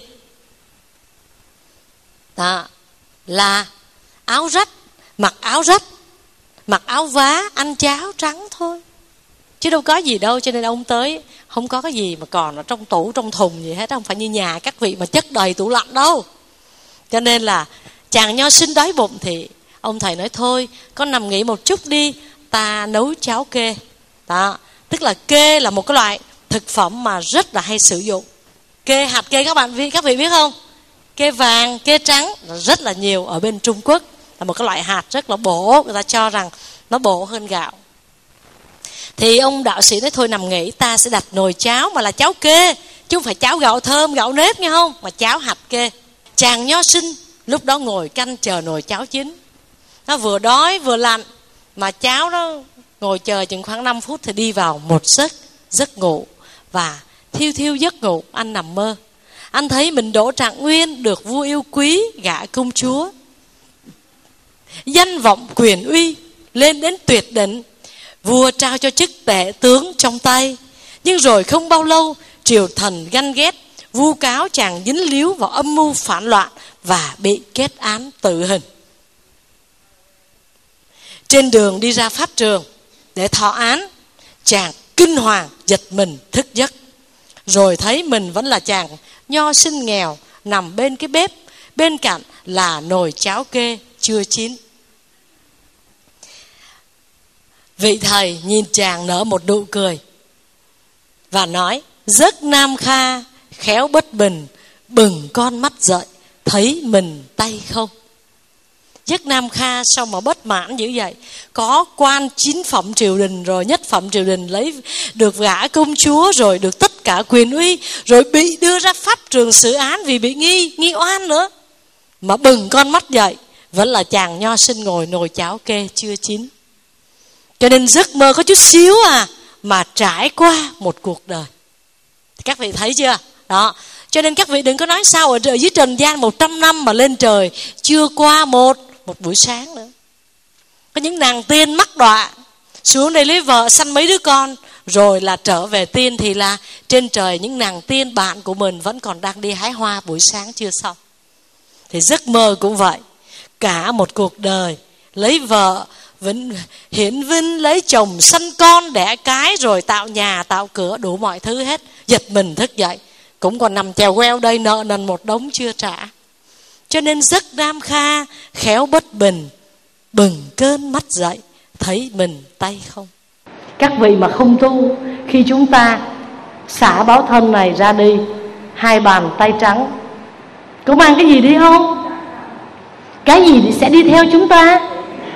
Đó, là áo rách, mặc áo rách, mặc áo vá, ăn cháo trắng thôi, chứ đâu có gì đâu. Cho nên ông tới không có cái gì mà còn ở trong tủ trong thùng gì hết, không phải như nhà các vị mà chất đầy tủ lạnh đâu. Cho nên là chàng nho sinh đói bụng thì ông thầy nói thôi con nằm nghỉ một chút đi, ta nấu cháo kê. Đó, tức là kê là một cái loại thực phẩm mà rất là hay sử dụng. Kê, hạt kê các bạn các vị biết không? Kê vàng, kê trắng rất là nhiều ở bên Trung Quốc, là một cái loại hạt rất là bổ, người ta cho rằng nó bổ hơn gạo. Thì ông đạo sĩ nói thôi nằm nghỉ, ta sẽ đặt nồi cháo mà là cháo kê, chứ không phải cháo gạo thơm, gạo nếp nghe không, mà cháo hạt kê. Chàng nho sinh lúc đó ngồi canh chờ nồi cháo chín. Nó vừa đói vừa lạnh, mà cháo đó ngồi chờ chừng khoảng năm phút thì đi vào một giấc giấc ngủ. Và thiêu thiêu giấc ngủ, anh nằm mơ. Anh thấy mình Đỗ Trạng Nguyên được vua yêu quý, gả công chúa, danh vọng quyền uy lên đến tuyệt đỉnh. Vua trao cho chức tể tướng trong tay. Nhưng rồi không bao lâu, triều thần ganh ghét, vu cáo chàng dính líu vào âm mưu phản loạn và bị kết án tử hình. Trên đường đi ra pháp trường để thọ án, chàng kinh hoàng giật mình thức giấc, rồi thấy mình vẫn là chàng nho sinh nghèo nằm bên cái bếp, bên cạnh là nồi cháo kê chưa chín. Vị thầy nhìn chàng nở một nụ cười, và nói: giấc Nam Kha khéo bất bình, bừng con mắt dậy, thấy mình tay không. Giấc Nam Kha sao mà bất mãn dữ vậy? Có quan chín phẩm triều đình rồi, nhất phẩm triều đình lấy được gả công chúa, rồi được tất cả quyền uy, rồi bị đưa ra pháp trường xử án vì bị nghi nghi oan nữa, mà bừng con mắt dậy vẫn là chàng nho sinh ngồi nồi cháo kê chưa chín. Cho nên giấc mơ có chút xíu à mà trải qua một cuộc đời. Các vị thấy chưa? Đó. Cho nên các vị đừng có nói sao ở dưới trần gian một trăm năm mà lên trời chưa qua một một buổi sáng nữa. Có những nàng tiên mắc đọa xuống đây lấy vợ, sanh mấy đứa con, rồi là trở về tiên thì là trên trời những nàng tiên bạn của mình vẫn còn đang đi hái hoa buổi sáng chưa xong. Thì giấc mơ cũng vậy. Cả một cuộc đời lấy vợ, vinh, hiển vinh, lấy chồng, sanh con, đẻ cái, rồi tạo nhà, tạo cửa, đủ mọi thứ hết. Giật mình thức dậy cũng còn nằm chèo queo đây, nợ nần một đống chưa trả. Cho nên giấc Nam Kha khéo bất bình, bừng cơn mắt dậy, thấy mình tay không. Các vị mà không tu, khi chúng ta xả báo thân này ra đi, hai bàn tay trắng, có mang cái gì đi không? Cái gì sẽ đi theo chúng ta?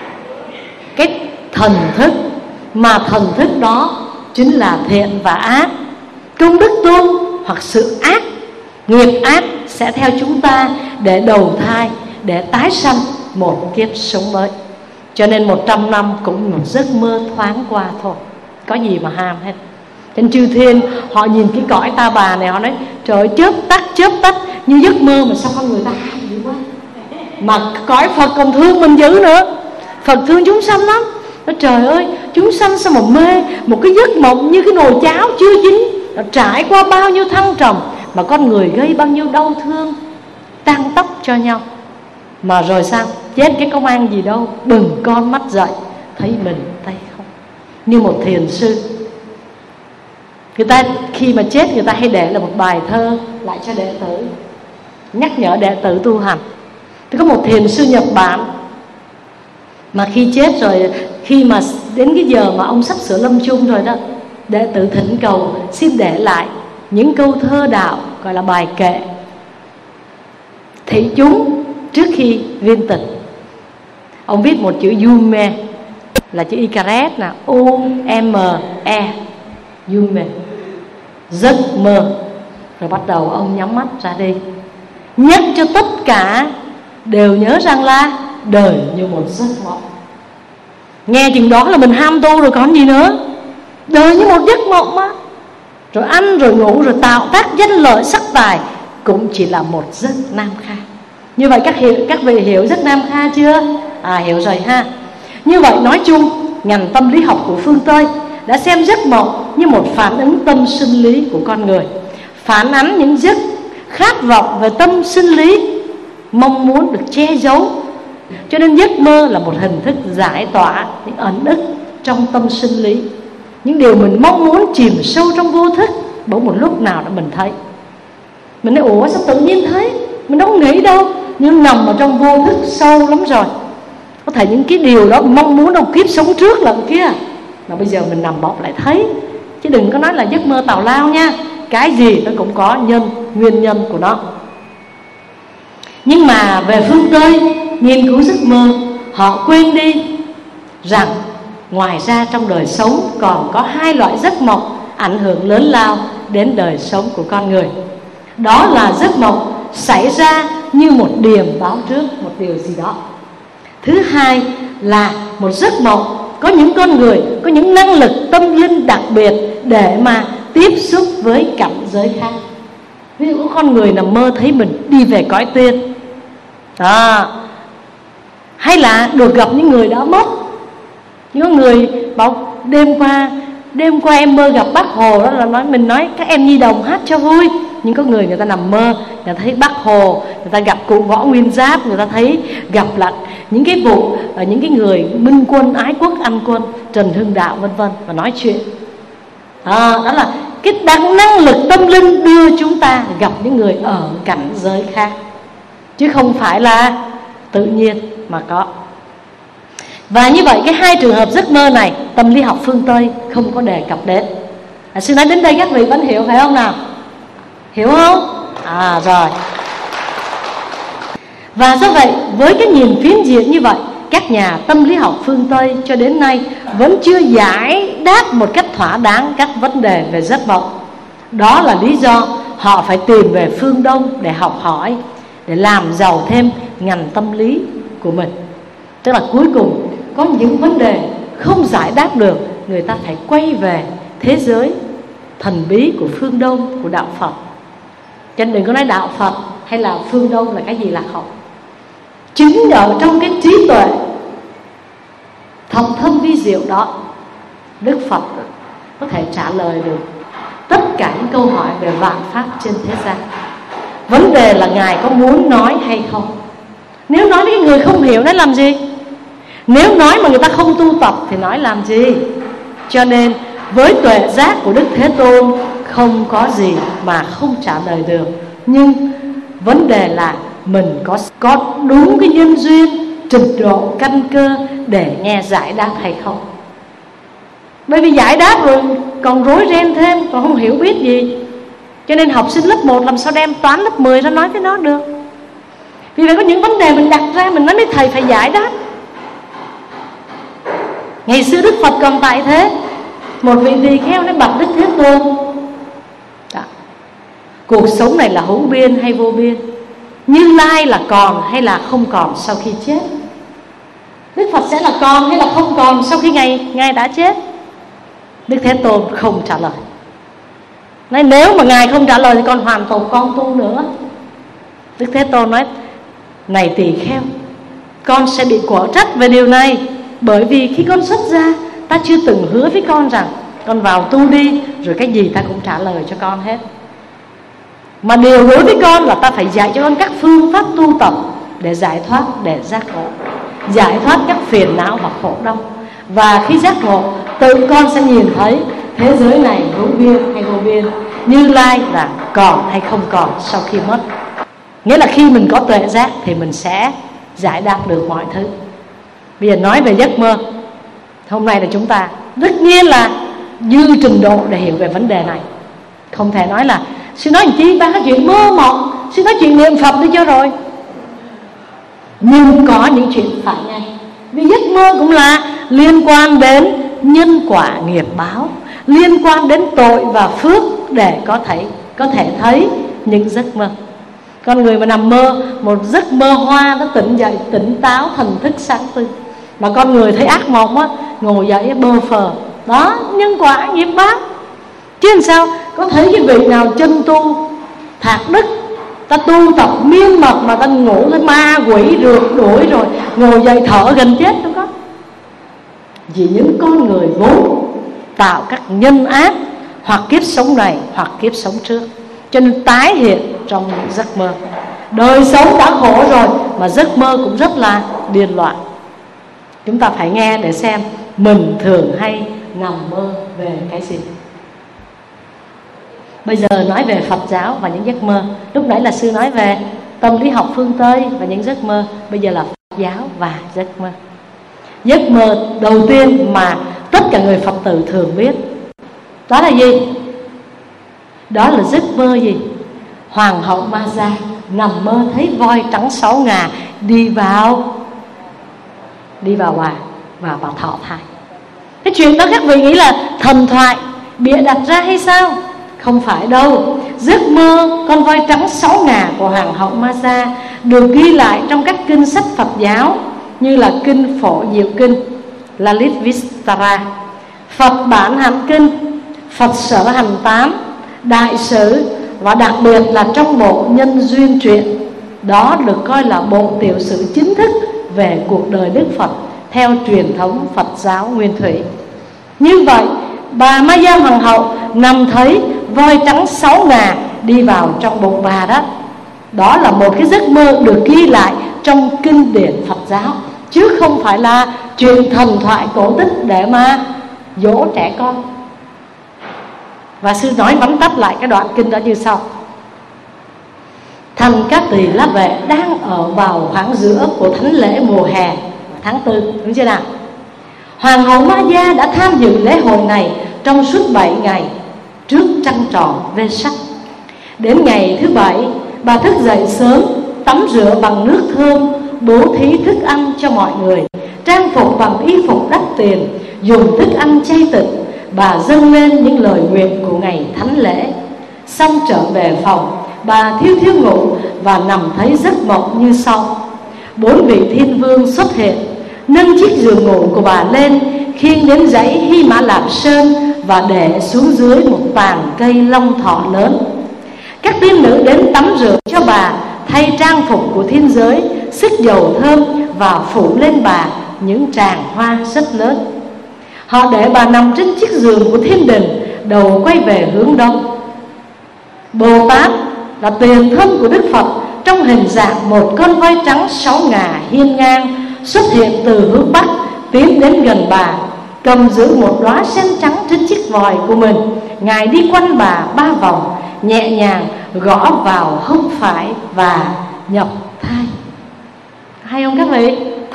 Cái thần thức, mà thần thức đó chính là thiện và ác, công đức tu hoặc sự ác, nghiệp ác sẽ theo chúng ta để đầu thai, để tái sanh một kiếp sống mới. Cho nên một trăm năm cũng một giấc mơ thoáng qua thôi, có gì mà ham hết. Trên chư thiên họ nhìn cái cõi ta bà này, họ nói trời ơi, chớp tắt chớp tắt như giấc mơ, mà sao con người ta ham dữ quá. Mà cõi Phật còn thương mình dữ nữa. Phật thương chúng sanh lắm. Nói trời ơi, chúng sanh sao mà mê một cái giấc mộng như cái nồi cháo chưa chín, nó trải qua bao nhiêu thăng trầm, mà con người gây bao nhiêu đau thương tang tóc cho nhau. Mà rồi sao? Chết cái công an gì đâu, bừng con mắt dậy, thấy mình tay không. Như một thiền sư, người ta khi mà chết người ta hay để là một bài thơ lại cho đệ tử, nhắc nhở đệ tử tu hành. Thì có một thiền sư Nhật Bản mà khi chết rồi, khi mà đến cái giờ mà ông sắp sửa lâm chung rồi đó, đệ tử thỉnh cầu xin để lại những câu thơ đạo gọi là bài kệ thị chúng trước khi viên tịch. Ông viết một chữ Yume là chữ Icaret nè, U M E, Yume, giấc mơ. Rồi bắt đầu ông nhắm mắt ra đi, nhắc cho tất cả đều nhớ rằng là đời như một giấc mộng. Nghe chừng đó là mình ham tu rồi còn gì nữa. Đời như một giấc mộng mà. Rồi ăn rồi ngủ rồi tạo tác danh lợi sắc tài cũng chỉ là một giấc Nam Kha. Như vậy các, hiểu, các vị hiểu giấc Nam Kha chưa? À hiểu rồi ha. Như vậy nói chung, ngành tâm lý học của phương Tây đã xem giấc mộng như một phản ứng tâm sinh lý của con người, phản ánh những giấc khát vọng về tâm sinh lý, mong muốn được che giấu. Cho nên giấc mơ là một hình thức giải tỏa những ẩn ức trong tâm sinh lý, những điều mình mong muốn chìm sâu trong vô thức, bỗng một lúc nào đó mình thấy. Mình nói ủa sao tự nhiên thấy, mình đâu có nghĩ đâu, nhưng nằm ở trong vô thức sâu lắm rồi. Có thể những cái điều đó mong muốn trong kiếp sống trước lần kia, mà bây giờ mình nằm bọc lại thấy. Chứ đừng có nói là giấc mơ tào lao nha. Cái gì nó cũng có nhân, nguyên nhân của nó. Nhưng mà về phương Tây nghiên cứu giấc mơ, họ quên đi rằng ngoài ra trong đời sống còn có hai loại giấc mộng ảnh hưởng lớn lao đến đời sống của con người. Đó là giấc mộng xảy ra như một điềm báo trước một điều gì đó. Thứ hai là một giấc mộng có những con người có những năng lực tâm linh đặc biệt để mà tiếp xúc với cảnh giới khác. Ví dụ có con người nằm mơ thấy mình đi về cõi tiên đó, hay là được gặp những người đã mất. Những người bảo đêm qua Đêm qua em mơ gặp Bác Hồ, đó là nói mình nói các em nhi đồng hát cho vui. Nhưng có người người ta nằm mơ, người ta thấy Bác Hồ, người ta gặp cụ Võ Nguyên Giáp, người ta thấy gặp là những cái vụ những cái người minh quân, ái quốc, anh quân, Trần Hưng Đạo vân vân, và nói chuyện. À, đó là cái năng năng lực tâm linh đưa chúng ta gặp những người ở cảnh giới khác, chứ không phải là tự nhiên mà có. Và như vậy cái hai trường hợp giấc mơ này tâm lý học phương Tây không có đề cập đến. À, sư nói đến đây các vị vẫn hiểu phải không nào? Hiểu không? À rồi. Và do vậy, với cái nhìn phiến diện như vậy, các nhà tâm lý học phương Tây cho đến nay vẫn chưa giải đáp một cách thỏa đáng các vấn đề về giấc mộng. Đó là lý do họ phải tìm về phương Đông để học hỏi, để làm giàu thêm ngành tâm lý của mình. Tức là cuối cùng có những vấn đề không giải đáp được, người ta phải quay về thế giới thần bí của phương Đông, của đạo Phật. Cho nên đừng có nói đạo Phật hay là phương Đông là cái gì là không. Chính ở trong cái trí tuệ thâm thâm vi diệu đó, Đức Phật có thể trả lời được tất cả những câu hỏi về vạn pháp trên thế gian. Vấn đề là Ngài có muốn nói hay không. Nếu nói với cái người không hiểu, nói làm gì? Nếu nói mà người ta không tu tập thì nói làm gì? Cho nên với tuệ giác của Đức Thế Tôn, không có gì mà không trả lời được. Nhưng vấn đề là mình có, có đúng cái nhân duyên, trình độ, căn cơ để nghe giải đáp hay không. Bởi vì giải đáp rồi còn rối ren thêm, còn không hiểu biết gì. Cho nên học sinh lớp một làm sao đem toán lớp mười ra nói với nó được. Vì vậy có những vấn đề mình đặt ra, mình nói với thầy phải giải đáp. Ngày xưa Đức Phật còn tại thế, một vị tỳ kheo nói bạch Đức Thế Tôn, đó, cuộc sống này là hữu biên hay vô biên? Như Lai là còn hay là không còn sau khi chết? Đức Phật sẽ là còn hay là không còn sau khi Ngài, Ngài đã chết? Đức Thế Tôn không trả lời. Nói nếu mà Ngài không trả lời thì con hoàn tục con tu nữa. Đức Thế Tôn nói, này tỳ kheo, con sẽ bị quở trách về điều này. Bởi vì khi con xuất gia, ta chưa từng hứa với con rằng con vào tu đi, rồi cái gì ta cũng trả lời cho con hết. Mà điều đối với con là ta phải dạy cho con các phương pháp tu tập để giải thoát, để giác ngộ, giải thoát các phiền não và khổ đau. Và khi giác ngộ, tự con sẽ nhìn thấy thế giới này hữu biên hay vô biên, Như Lai là còn hay không còn sau khi mất. Nghĩa là khi mình có tuệ giác thì mình sẽ giải đáp được mọi thứ. Bây giờ nói về giấc mơ, hôm nay là chúng ta tất nhiên là dư trình độ để hiểu về vấn đề này. Không thể nói là sư nói làm chi ba cái chuyện mơ mộng, sư nói chuyện niệm Phật đi cho rồi. Nhưng có những chuyện phải ngay. Vì giấc mơ cũng là liên quan đến nhân quả nghiệp báo, liên quan đến tội và phước, để có thể có thể thấy những giấc mơ. Con người mà nằm mơ một giấc mơ hoa, nó tỉnh dậy tỉnh táo, thần thức sáng tươi. Mà con người thấy ác mộng á, ngồi dậy bơ phờ. Đó, nhân quả nghiệp báo. Chứ làm sao có thấy cái vị nào chân tu thạc đức, ta tu tập miên mật mà ta ngủ thấy ma quỷ rượt đuổi rồi ngồi dậy thở gần chết, đâu có. Vì những con người vốn tạo các nhân ác, hoặc kiếp sống này hoặc kiếp sống trước, cho nên tái hiện trong những giấc mơ. Đời sống đã khổ rồi mà giấc mơ cũng rất là điên loạn. Chúng ta phải nghe để xem mình thường hay nằm mơ về cái gì. Bây giờ nói về Phật giáo và những giấc mơ. Lúc nãy là sư nói về tâm lý học phương Tây và những giấc mơ. Bây giờ là Phật giáo và giấc mơ. Giấc mơ đầu tiên mà tất cả người Phật tử thường biết, đó là gì? Đó là giấc mơ gì? Hoàng hậu Ma Gia nằm mơ thấy voi trắng sáu ngà đi vào Đi vào bà Và bà thọ thai. Cái chuyện đó các vị nghĩ là thần thoại bịa đặt ra hay sao? Không phải đâu. Giấc mơ con voi trắng sáu ngà của Hoàng hậu Ma Gia được ghi lại trong các kinh sách Phật giáo, như là kinh Phổ Diệu Kinh, Lalit Vistara, Phật Bản Hạnh Kinh, Phật Sở Hành Tám, Đại Sử, và đặc biệt là trong bộ Nhân Duyên Truyện. Đó được coi là bộ tiểu sử chính thức về cuộc đời Đức Phật theo truyền thống Phật giáo Nguyên Thủy. Như vậy, bà Ma Gia Hoàng hậu nằm thấy voi trắng sáu ngà đi vào trong bụng bà đó. Đó là một cái giấc mơ được ghi lại trong kinh điển Phật giáo, chứ không phải là chuyện thần thoại cổ tích để mà dỗ trẻ con. Và sư nói vắn tắt lại cái đoạn kinh đó như sau: Thành Cát Tỳ La Vệ đang ở vào khoảng giữa của thánh lễ mùa hè tháng tư, đúng chưa nào? Hoàng hậu Ma Gia đã tham dự lễ hội này trong suốt bảy ngày. trước trăng tròn vê sắc. Đến ngày thứ bảy, bà thức dậy sớm, tắm rửa bằng nước thơm, bố thí thức ăn cho mọi người, trang phục bằng y phục đắt tiền, dùng thức ăn chay tịnh. Bà dâng lên những lời nguyện của ngày thánh lễ. Xong trở về phòng, bà thiêu thiêu ngủ và nằm thấy giấc mộng như sau. Bốn vị thiên vương xuất hiện, nâng chiếc giường ngủ của bà lên, khiêng đến dãy Hy Mã Lạp Sơn và để xuống dưới một tàn cây long thọ lớn. Các tiên nữ đến tắm rửa cho bà, thay trang phục của thiên giới, xức dầu thơm và phủ lên bà những tràng hoa rất lớn. Họ để bà nằm trên chiếc giường của thiên đình, đầu quay về hướng đông. Bồ Tát là tiền thân của Đức Phật, trong hình dạng một con voi trắng sáu ngà hiên ngang, xuất hiện từ hướng bắc, tiến đến gần bà, cầm giữ một đóa sen trắng trên chiếc vòi của mình. Ngài đi quanh bà ba vòng, nhẹ nhàng gõ vào hông phải và nhập thai. Hay không các vị?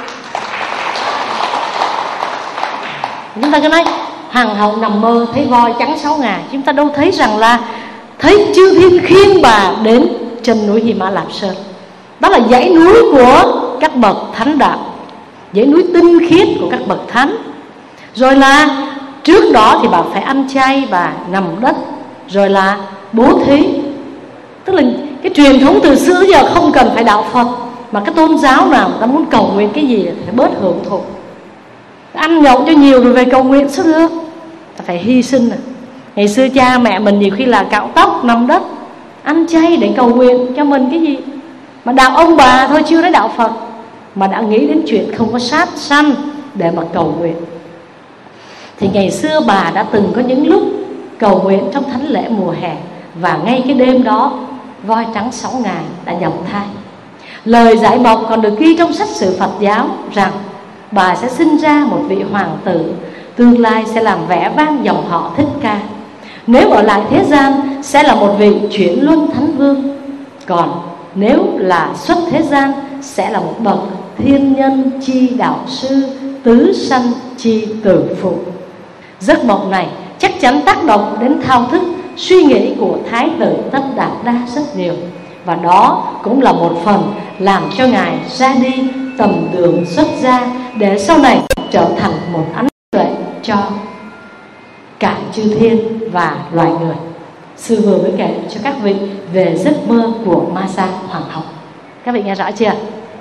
Chúng ta cứ nói Hàng Hậu nằm mơ thấy voi trắng sáu ngà, chúng ta đâu thấy rằng là thấy chư thiên khiêng bà đến chân núi Hy Mã Lạp Sơn. Đó là dãy núi của các bậc thánh đạo, dãy núi tinh khiết của các bậc thánh. Rồi là trước đó thì bà phải ăn chay, bà nằm đất, rồi là bố thí. Tức là cái truyền thống từ xưa giờ không cần phải đạo Phật, mà cái tôn giáo nào người ta muốn cầu nguyện cái gì phải bớt hưởng thụ. Ăn nhậu cho nhiều rồi về cầu nguyện sao được? Ta phải hy sinh à. Ngày xưa cha mẹ mình nhiều khi là cạo tóc nằm đất, ăn chay để cầu nguyện cho mình cái gì. Mà đạo ông bà thôi, chưa nói đạo Phật, mà đã nghĩ đến chuyện không có sát sanh để mà cầu nguyện. Thì ngày xưa bà đã từng có những lúc cầu nguyện trong thánh lễ mùa hè, và ngay cái đêm đó voi trắng sáu ngà đã nhập thai. Lời giải mộng còn được ghi trong sách sử Phật giáo rằng bà sẽ sinh ra một vị hoàng tử, tương lai sẽ làm vẻ vang dòng họ Thích Ca. Nếu ở lại thế gian sẽ là một vị chuyển luân thánh vương, còn nếu là xuất thế gian sẽ là một bậc thiên nhân chi đạo sư, tứ sanh chi tử phụ. Giấc mộng này chắc chắn tác động đến thao thức suy nghĩ của Thái tử Tất Đạt Đa rất nhiều, và đó cũng là một phần làm cho Ngài ra đi tầm đường xuất gia, để sau này trở thành một ánh tuệ cho cả chư thiên và loài người. Sư vừa mới kể cho các vị về giấc mơ của Ma Sa Hoàng hậu. Các vị nghe rõ chưa?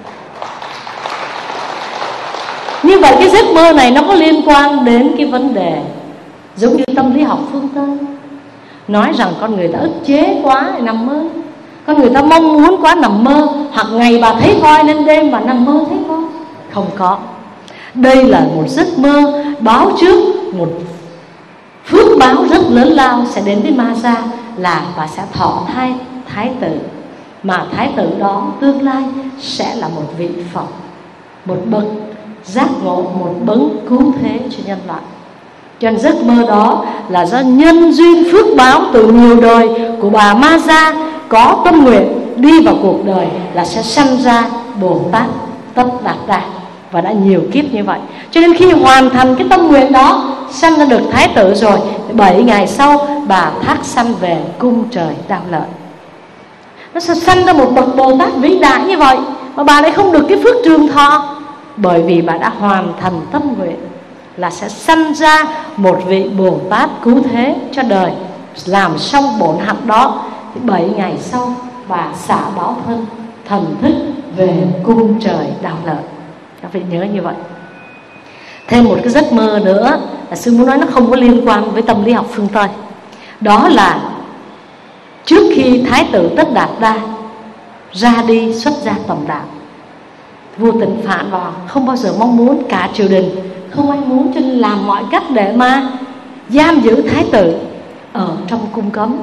Như vậy cái giấc mơ này nó có liên quan đến cái vấn đề giống như tâm lý học phương Tây, nói rằng con người ta ức chế quá để nằm mơ, con người ta mong muốn quá nằm mơ, hoặc ngày bà thấy voi nên đêm bà nằm mơ thấy voi. Không có. Đây là một giấc mơ báo trước một phước báo rất lớn lao sẽ đến với Ma Sa, là bà sẽ thọ thai thái tử, mà thái tử đó tương lai sẽ là một vị Phật, một bậc giác ngộ, một bấng cứu thế cho nhân loại. Cho nên giấc mơ đó là do nhân duyên phước báo từ nhiều đời của bà Ma Sa có tâm nguyện đi vào cuộc đời là sẽ sanh ra Bồ Tát Tất Đạt Đa, và đã nhiều kiếp như vậy. Cho nên khi hoàn thành cái tâm nguyện đó, sanh ra được thái tử rồi, bảy ngày sau bà thác sanh về cung trời Đao Lợi. Nó sẽ sanh ra một bậc Bồ Tát vĩ đại như vậy, mà bà lại không được cái phước trường thọ, bởi vì bà đã hoàn thành tâm nguyện là sẽ sanh ra một vị Bồ Tát cứu thế cho đời. Làm xong bổn hạnh đó thì bảy ngày sau bà xả báo thân, thần thức về cung trời Đao Lợi. Các vị nhớ như vậy. Thêm một cái giấc mơ nữa là sư muốn nói nó không có liên quan với tâm lý học phương Tây. Đó là trước khi thái tử Tất Đạt Đa ra đi xuất gia tầm đạo, vua Tịnh Phạn vào không bao giờ mong muốn, cả triều đình không ai muốn, cho nên làm mọi cách để mà giam giữ thái tử ở trong cung cấm,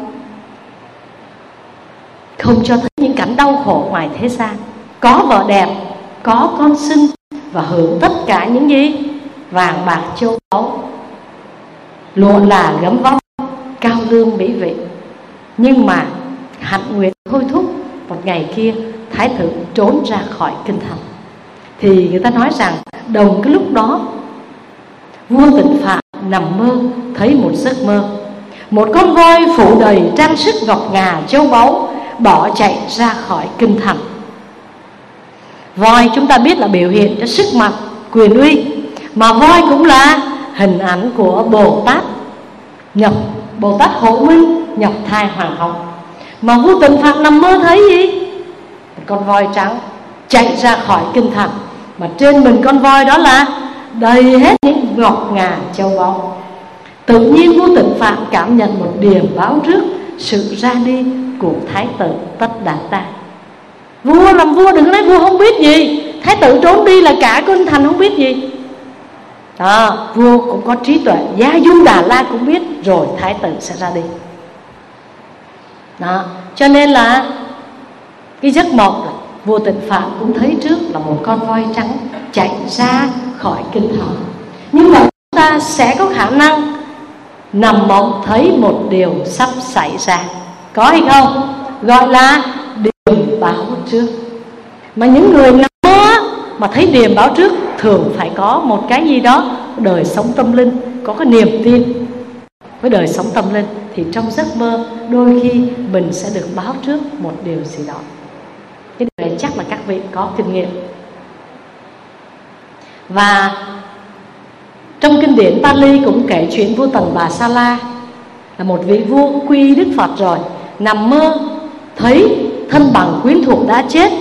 không cho thấy những cảnh đau khổ ngoài thế gian, có vợ đẹp, có con xinh và hưởng tất cả những gì vàng bạc châu báu, lụa là gấm vóc, cao lương mỹ vị. Nhưng mà hạnh nguyện thôi thúc, một ngày kia thái tử trốn ra khỏi kinh thành. Thì người ta nói rằng đồng cái lúc đó vua Tịnh Phạn nằm mơ thấy một giấc mơ. Một con voi phủ đầy trang sức ngọc ngà châu báu bỏ chạy ra khỏi kinh thành. Voi chúng ta biết là biểu hiện cho sức mạnh, quyền uy, mà voi cũng là hình ảnh của Bồ Tát nhập Bồ Tát Hộ Minh nhập thai hoàng hậu. Mà vua Tịnh Phạn nằm mơ thấy gì? Một con voi trắng chạy ra khỏi kinh thành, mà trên mình con voi đó là đầy hết những ngọc ngà châu báu. Tự nhiên vua Tịnh Phạn cảm nhận một điềm báo trước sự ra đi của thái tử Tất Đạt Ta. Vua làm vua đừng có nói vua không biết gì. Thái tử trốn đi là cả kinh thành không biết gì. Đó, vua cũng có trí tuệ. Gia Dung Đà La cũng biết rồi thái tử sẽ ra đi. Đó, cho nên là cái giấc mộng là vua Tịnh Phạn cũng thấy trước là một con voi trắng chạy ra khỏi kinh thành. Nhưng mà chúng ta sẽ có khả năng nằm mộng thấy một điều sắp xảy ra, có hay không? Gọi là điềm báo trước. Mà những người nằm mơ mà thấy điềm báo trước thường phải có một cái gì đó, đời sống tâm linh, có cái niềm tin với đời sống tâm linh. Thì trong giấc mơ đôi khi mình sẽ được báo trước một điều gì đó. Cái điều này chắc là các vị có kinh nghiệm. Và trong kinh điển Pali cũng kể chuyện vua Tần Bà Sa La, là một vị vua quy Đức Phật rồi, nằm mơ thấy thân bằng quyến thuộc đã chết,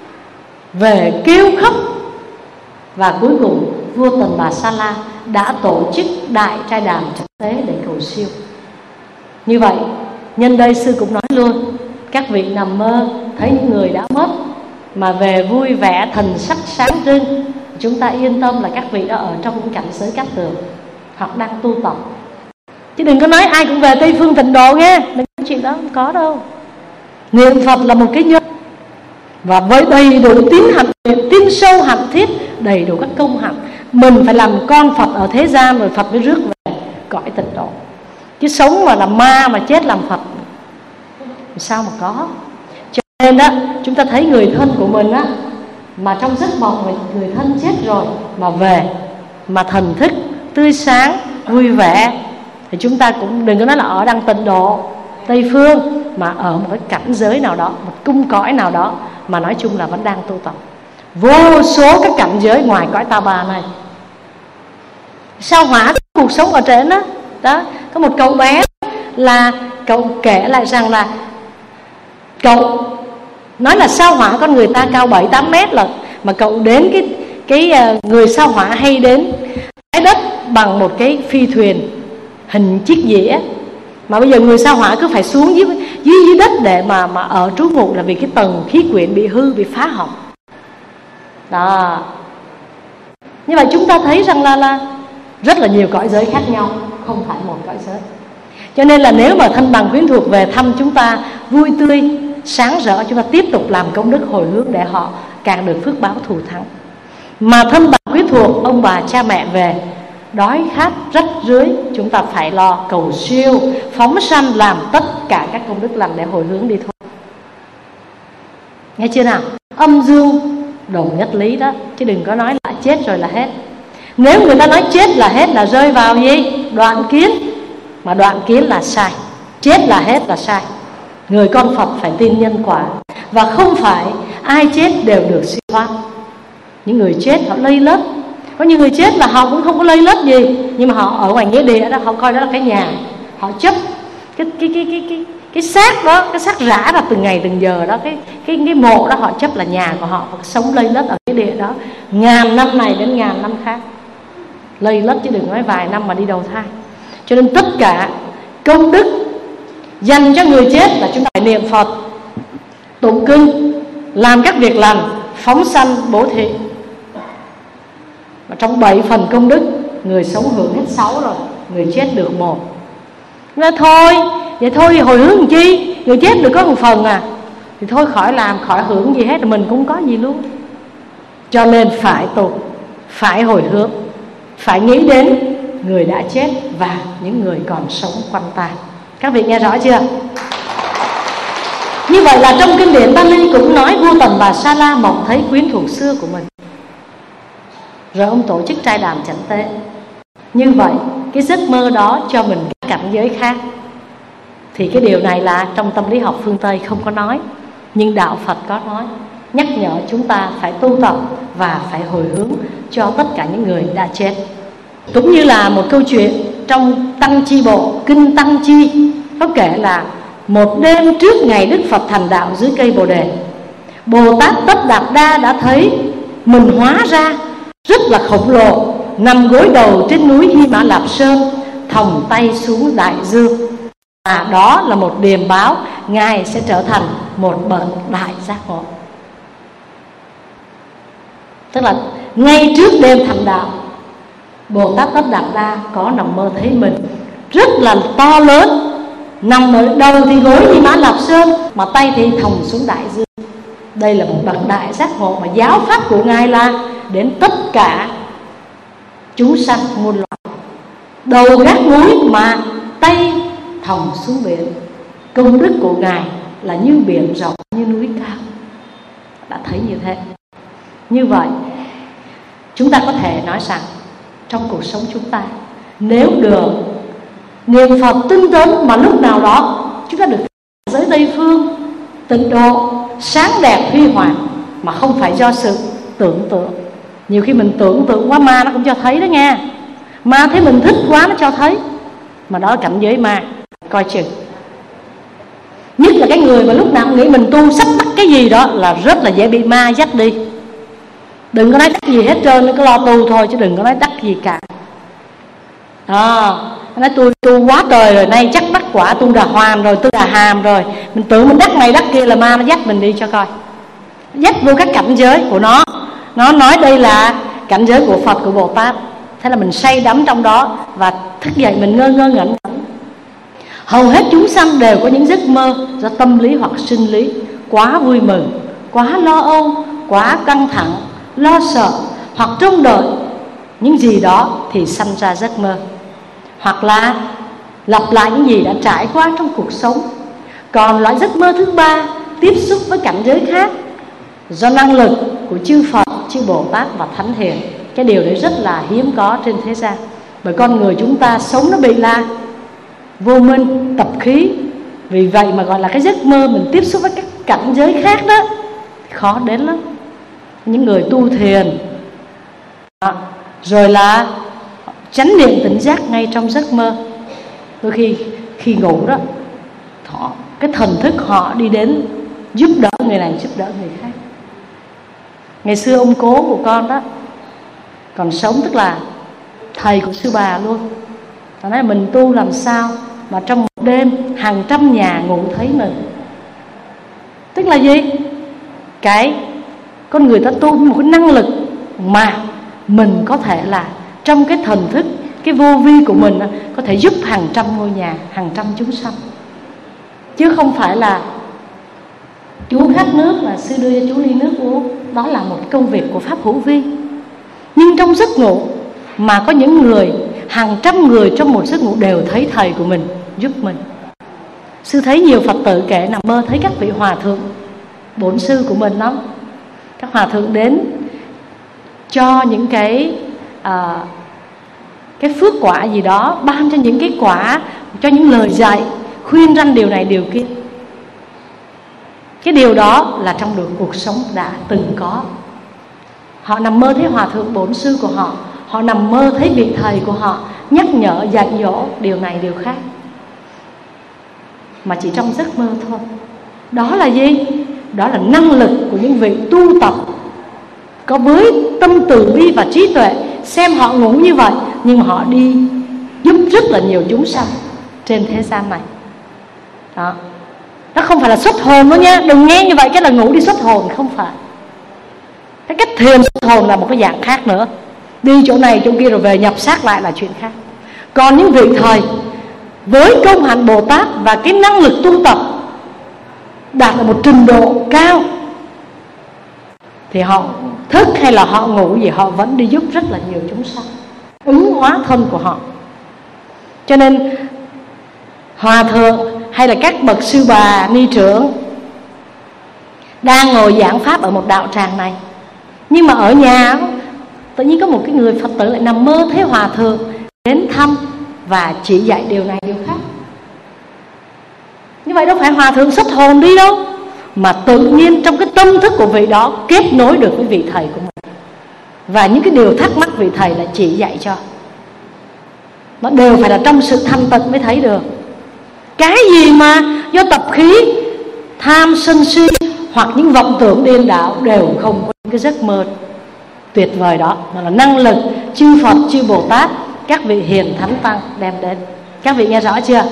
về kêu khóc. Và cuối cùng vua Tần Bà Sa La đã tổ chức đại trai đàn trật tế để cầu siêu. Như vậy nhân đây sư cũng nói luôn, các vị nằm mơ thấy những người đã mất mà về vui vẻ, thần sắc sáng trưng, chúng ta yên tâm là các vị đã ở trong những cảnh giới cát tường hoặc đang tu tập. Chứ đừng có nói ai cũng về Tây Phương Tịnh Độ nghe, đừng có chuyện đó, không có đâu. Niệm Phật là một cái nhân, và với đầy đủ tín hạnh, tin sâu hạnh thiết, đầy đủ các công hạnh. Mình phải làm con Phật ở thế gian, rồi Phật mới rước về cõi Tịnh Độ. Chứ sống mà làm ma mà chết làm Phật sao mà có. Cho nên đó, chúng ta thấy người thân của mình á, mà trong giấc mộng người thân chết rồi mà về, mà thần thức tươi sáng, vui vẻ, thì chúng ta cũng đừng có nói là ở đang Tịnh Độ Tây Phương, mà ở một cái cảnh giới nào đó, một cung cõi nào đó, mà nói chung là vẫn đang tu tập. Vô số các cảnh giới ngoài cõi ta bà này. Sao hỏa cuộc sống ở trên đó, đó có một cậu bé là cậu kể lại rằng là cậu nói là sao hỏa con người ta cao bảy tám mét là mà cậu đến cái cái người sao hỏa hay đến trái đất bằng một cái phi thuyền hình chiếc dĩa, mà bây giờ người sao hỏa cứ phải xuống dưới dưới dưới đất để mà mà ở trú ngụ, là vì cái tầng khí quyển bị hư, bị phá hỏng. Đó. Như vậy chúng ta thấy rằng là là rất là nhiều cõi giới khác nhau, không phải một cõi giới. Cho nên là nếu mà thân bằng quyến thuộc về thăm chúng ta vui tươi, sáng rỡ, chúng ta tiếp tục làm công đức hồi hướng để họ càng được phước báo thù thắng. Mà thân bằng quyến thuộc ông bà cha mẹ về đói khát rách rưới, chúng ta phải lo cầu siêu, phóng sanh, làm tất cả các công đức làm để hồi hướng đi thôi. Nghe chưa nào? Âm dương đồng nhất lý đó, chứ đừng có nói là chết rồi là hết. Nếu người ta nói chết là hết là rơi vào gì? Đoạn kiến. Mà đoạn kiến là sai. Chết là hết là sai. Người con Phật phải tin nhân quả, và không phải ai chết đều được siêu thoát. Những người chết họ lây lất. Có những người chết là họ cũng không có lây lất gì, nhưng mà họ ở ngoài nghĩa địa đó, họ coi đó là cái nhà. Họ chấp cái cái cái cái cái cái xác đó, cái xác rã ra từng ngày từng giờ đó, cái cái cái mộ đó họ chấp là nhà của họ, và sống lây lất ở cái địa đó ngàn năm này đến ngàn năm khác, lây lất chứ đừng nói vài năm mà đi đầu thai. Cho nên tất cả công đức dành cho người chết là chúng ta phải niệm Phật, tụng kinh, làm các việc lành, phóng sanh, bố thí. Và trong bảy phần công đức, người sống hưởng hết sáu rồi, người chết được một. Nói thôi, vậy thôi thì hồi hướng làm chi? Người chết được có một phần à, thì thôi khỏi làm, khỏi hưởng gì hết, mình cũng có gì luôn. Cho nên phải tu, phải hồi hướng, phải nghĩ đến người đã chết và những người còn sống quanh ta. Các vị nghe rõ chưa? Như vậy là trong kinh điển Pali cũng nói vua Tần Bà Sa La mộng thấy quyến thuộc xưa của mình, rồi ông tổ chức trai đàn chánh tế. Như vậy cái giấc mơ đó cho mình các cảnh giới khác, Thì cái điều này là trong tâm lý học phương Tây không có nói, nhưng đạo Phật có nói, nhắc nhở chúng ta phải tu tập và phải hồi hướng cho tất cả những người đã chết. Cũng như là một câu chuyện trong Tăng Chi Bộ, Kinh Tăng Chi có kể là một đêm trước ngày Đức Phật thành đạo dưới cây Bồ Đề, Bồ Tát Tất Đạt Đa đã thấy mình hóa ra rất là khổng lồ, nằm gối đầu trên núi Hy Mã Lạp Sơn, thòng tay xuống đại dương. Và đó là một điềm báo Ngài sẽ trở thành một bậc đại giác ngộ. Tức là ngay trước đêm thành đạo, Bồ Tát Tất Đạt Đa có nằm mơ thấy mình rất là to lớn, nằm ở đầu thì gối Hy Mã Lạp Sơn, mà tay thì thòng xuống đại dương. Đây là một bậc đại giác ngộ mà giáo pháp của Ngài là đến tất cả chúng sanh muôn loài. Đầu gác núi mà tay thòng xuống biển. Công đức của Ngài là như biển rộng, như núi cao. Đã thấy như thế. Như vậy chúng ta có thể nói rằng trong cuộc sống chúng ta, nếu được niệm Phật tinh tấn mà lúc nào đó chúng ta được giới Tây phương tịnh độ sáng đẹp huy hoàng, mà không phải do sự tưởng tượng. Nhiều khi mình tưởng tượng quá, ma nó cũng cho thấy đó nha. Ma thấy mình thích quá nó cho thấy, mà đó là cảnh giới ma, coi chừng. Nhất là cái người mà lúc nào nghĩ mình tu sắp đắc cái gì đó là rất là dễ bị ma dắt đi. Đừng có nói đắc gì hết trơn, cứ lo tu thôi chứ đừng có nói đắc gì cả. À, nói tôi tu quá trời rồi, nay chắc đắc quả tu đà hoàn rồi, tu đà hàm rồi. Mình tưởng mình đắc này đắc kia là ma nó dắt mình đi cho coi. Dắt vô các cảnh giới của nó. Nó nói đây là cảnh giới của Phật, của Bồ Tát. Thế là mình say đắm trong đó và thức dậy mình ngơ ngơ ngẩn ngẩn. Hầu hết chúng sanh đều có những giấc mơ do tâm lý hoặc sinh lý quá vui mừng, quá lo âu, quá căng thẳng, lo sợ, hoặc trông đợi những gì đó thì sanh ra giấc mơ, hoặc là lặp lại những gì đã trải qua trong cuộc sống. Còn loại giấc mơ thứ ba, tiếp xúc với cảnh giới khác, do năng lực của chư Phật, chư Bồ Tát và Thánh Hiền. Cái điều đấy rất là hiếm có trên thế gian, bởi con người chúng ta sống nó bị là vô minh, tập khí. Vì vậy mà gọi là cái giấc mơ mình tiếp xúc với các cảnh giới khác đó khó đến lắm. Những người tu thiền à, rồi là chánh niệm tỉnh giác ngay trong giấc mơ. Đôi khi khi ngủ đó, họ, cái thần thức họ đi đến giúp đỡ người này, giúp đỡ người khác. Ngày xưa ông cố của con đó còn sống, tức là thầy của sư bà luôn, nói là mình tu làm sao mà trong một đêm hàng trăm nhà ngủ thấy mình. Tức là gì? Cái con người ta tu một cái năng lực mà mình có thể là trong cái thần thức, cái vô vi của mình có thể giúp hàng trăm ngôi nhà, hàng trăm chúng sanh. Chứ không phải là chú khát nước là sư đưa cho chú ly nước uống. Đó là một công việc của pháp hữu vi. Nhưng trong giấc ngủ mà có những người, hàng trăm người trong một giấc ngủ đều thấy thầy của mình giúp mình. Sư thấy nhiều Phật tử kể nằm mơ thấy các vị hòa thượng bổn sư của mình lắm. Các hòa thượng đến cho những cái à, cái phước quả gì đó, ban cho những cái quả, cho những lời dạy, khuyên răn điều này điều kia. Cái điều đó là trong đường cuộc sống đã từng có. Họ nằm mơ thấy hòa thượng bổn sư của họ, họ nằm mơ thấy vị thầy của họ nhắc nhở, dạy dỗ điều này điều khác, mà chỉ trong giấc mơ thôi. Đó là gì? Đó là năng lực của những vị tu tập có với tâm từ bi và trí tuệ. Xem họ ngủ như vậy, nhưng mà họ đi giúp rất là nhiều chúng sanh trên thế gian này. Đó. Nó không phải là xuất hồn đó nha. Đừng nghe như vậy cái là ngủ đi xuất hồn. Không phải. Cái cách thiền xuất hồn là một cái dạng khác nữa. Đi chỗ này chỗ kia rồi về nhập xác lại là chuyện khác. Còn những vị thầy với công hạnh Bồ Tát và cái năng lực tu tập đạt được một trình độ cao, thì họ thức hay là họ ngủ gì họ vẫn đi giúp rất là nhiều chúng sanh, ứng hóa thân của họ. Cho nên hòa thượng hay là các bậc sư bà, ni trưởng đang ngồi giảng pháp ở một đạo tràng này, nhưng mà ở nhà tự nhiên có một cái người Phật tử lại nằm mơ thấy hòa thượng đến thăm và chỉ dạy điều này điều khác. Như vậy đâu phải hòa thượng xuất hồn đi đâu, mà tự nhiên trong cái tâm thức của vị đó kết nối được với vị thầy của mình. Và những cái điều thắc mắc vị thầy là chỉ dạy cho, nó đều phải là trong sự thanh tịnh mới thấy được. Cái gì mà do tập khí tham sân si hoặc những vọng tưởng điên đảo đều không có những cái giấc mơ tuyệt vời đó, mà là năng lực chư Phật, chư Bồ Tát, các vị hiền thánh tăng đem đến. Các vị nghe rõ chưa?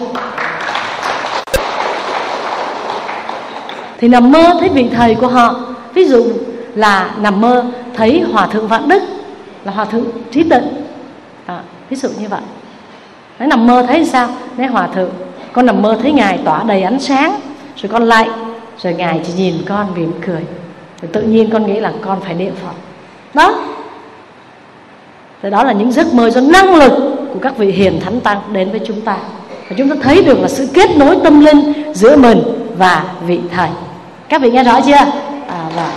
Thì nằm mơ thấy vị thầy của họ, ví dụ là nằm mơ thấy Hòa Thượng Vạn Đức là Hòa Thượng Trí Tịnh, à, ví dụ như vậy. Đấy, nằm mơ thấy sao? Đấy, Hòa Thượng, con nằm mơ thấy Ngài tỏa đầy ánh sáng, rồi con lạy, rồi Ngài chỉ nhìn con mỉm cười, rồi tự nhiên con nghĩ là con phải niệm Phật. Đó, thì đó là những giấc mơ do năng lực của các vị hiền thánh tăng đến với chúng ta. Và chúng ta thấy được là sự kết nối tâm linh giữa mình và vị thầy. Các vị nghe rõ chưa? À, và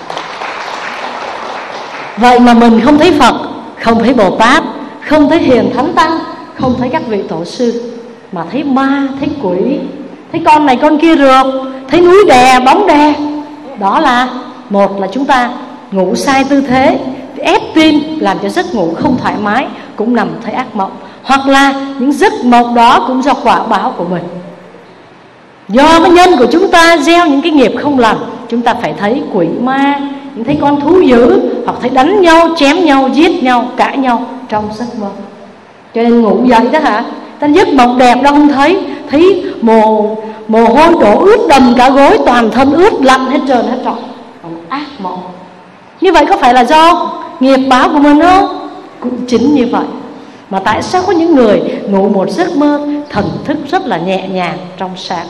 vậy mà mình không thấy Phật, không thấy Bồ Tát, không thấy hiền thánh tăng, không thấy các vị tổ sư, mà thấy ma, thấy quỷ, thấy con này con kia rượt, thấy núi đè, bóng đè. Đó là một là chúng ta ngủ sai tư thế, ép tim làm cho giấc ngủ không thoải mái, cũng nằm thấy ác mộng. Hoặc là những giấc mộng đó cũng do quả báo của mình, do cái nhân của chúng ta gieo những cái nghiệp không lành. Chúng ta phải thấy quỷ ma, những thấy con thú dữ, hoặc thấy đánh nhau, chém nhau, giết nhau, cãi nhau trong giấc mơ. Cho nên ngủ dậy đó hả, ta giấc mộng đẹp đâu không thấy, thấy mồ mồ hôi đổ ướt đầm cả gối, toàn thân ướt lạnh hết trơn hết trọi, ác mộng. Như vậy có phải là do nghiệp báo của mình không? Cũng chính như vậy. Mà tại sao có những người ngủ một giấc mơ thần thức rất là nhẹ nhàng, trong sáng?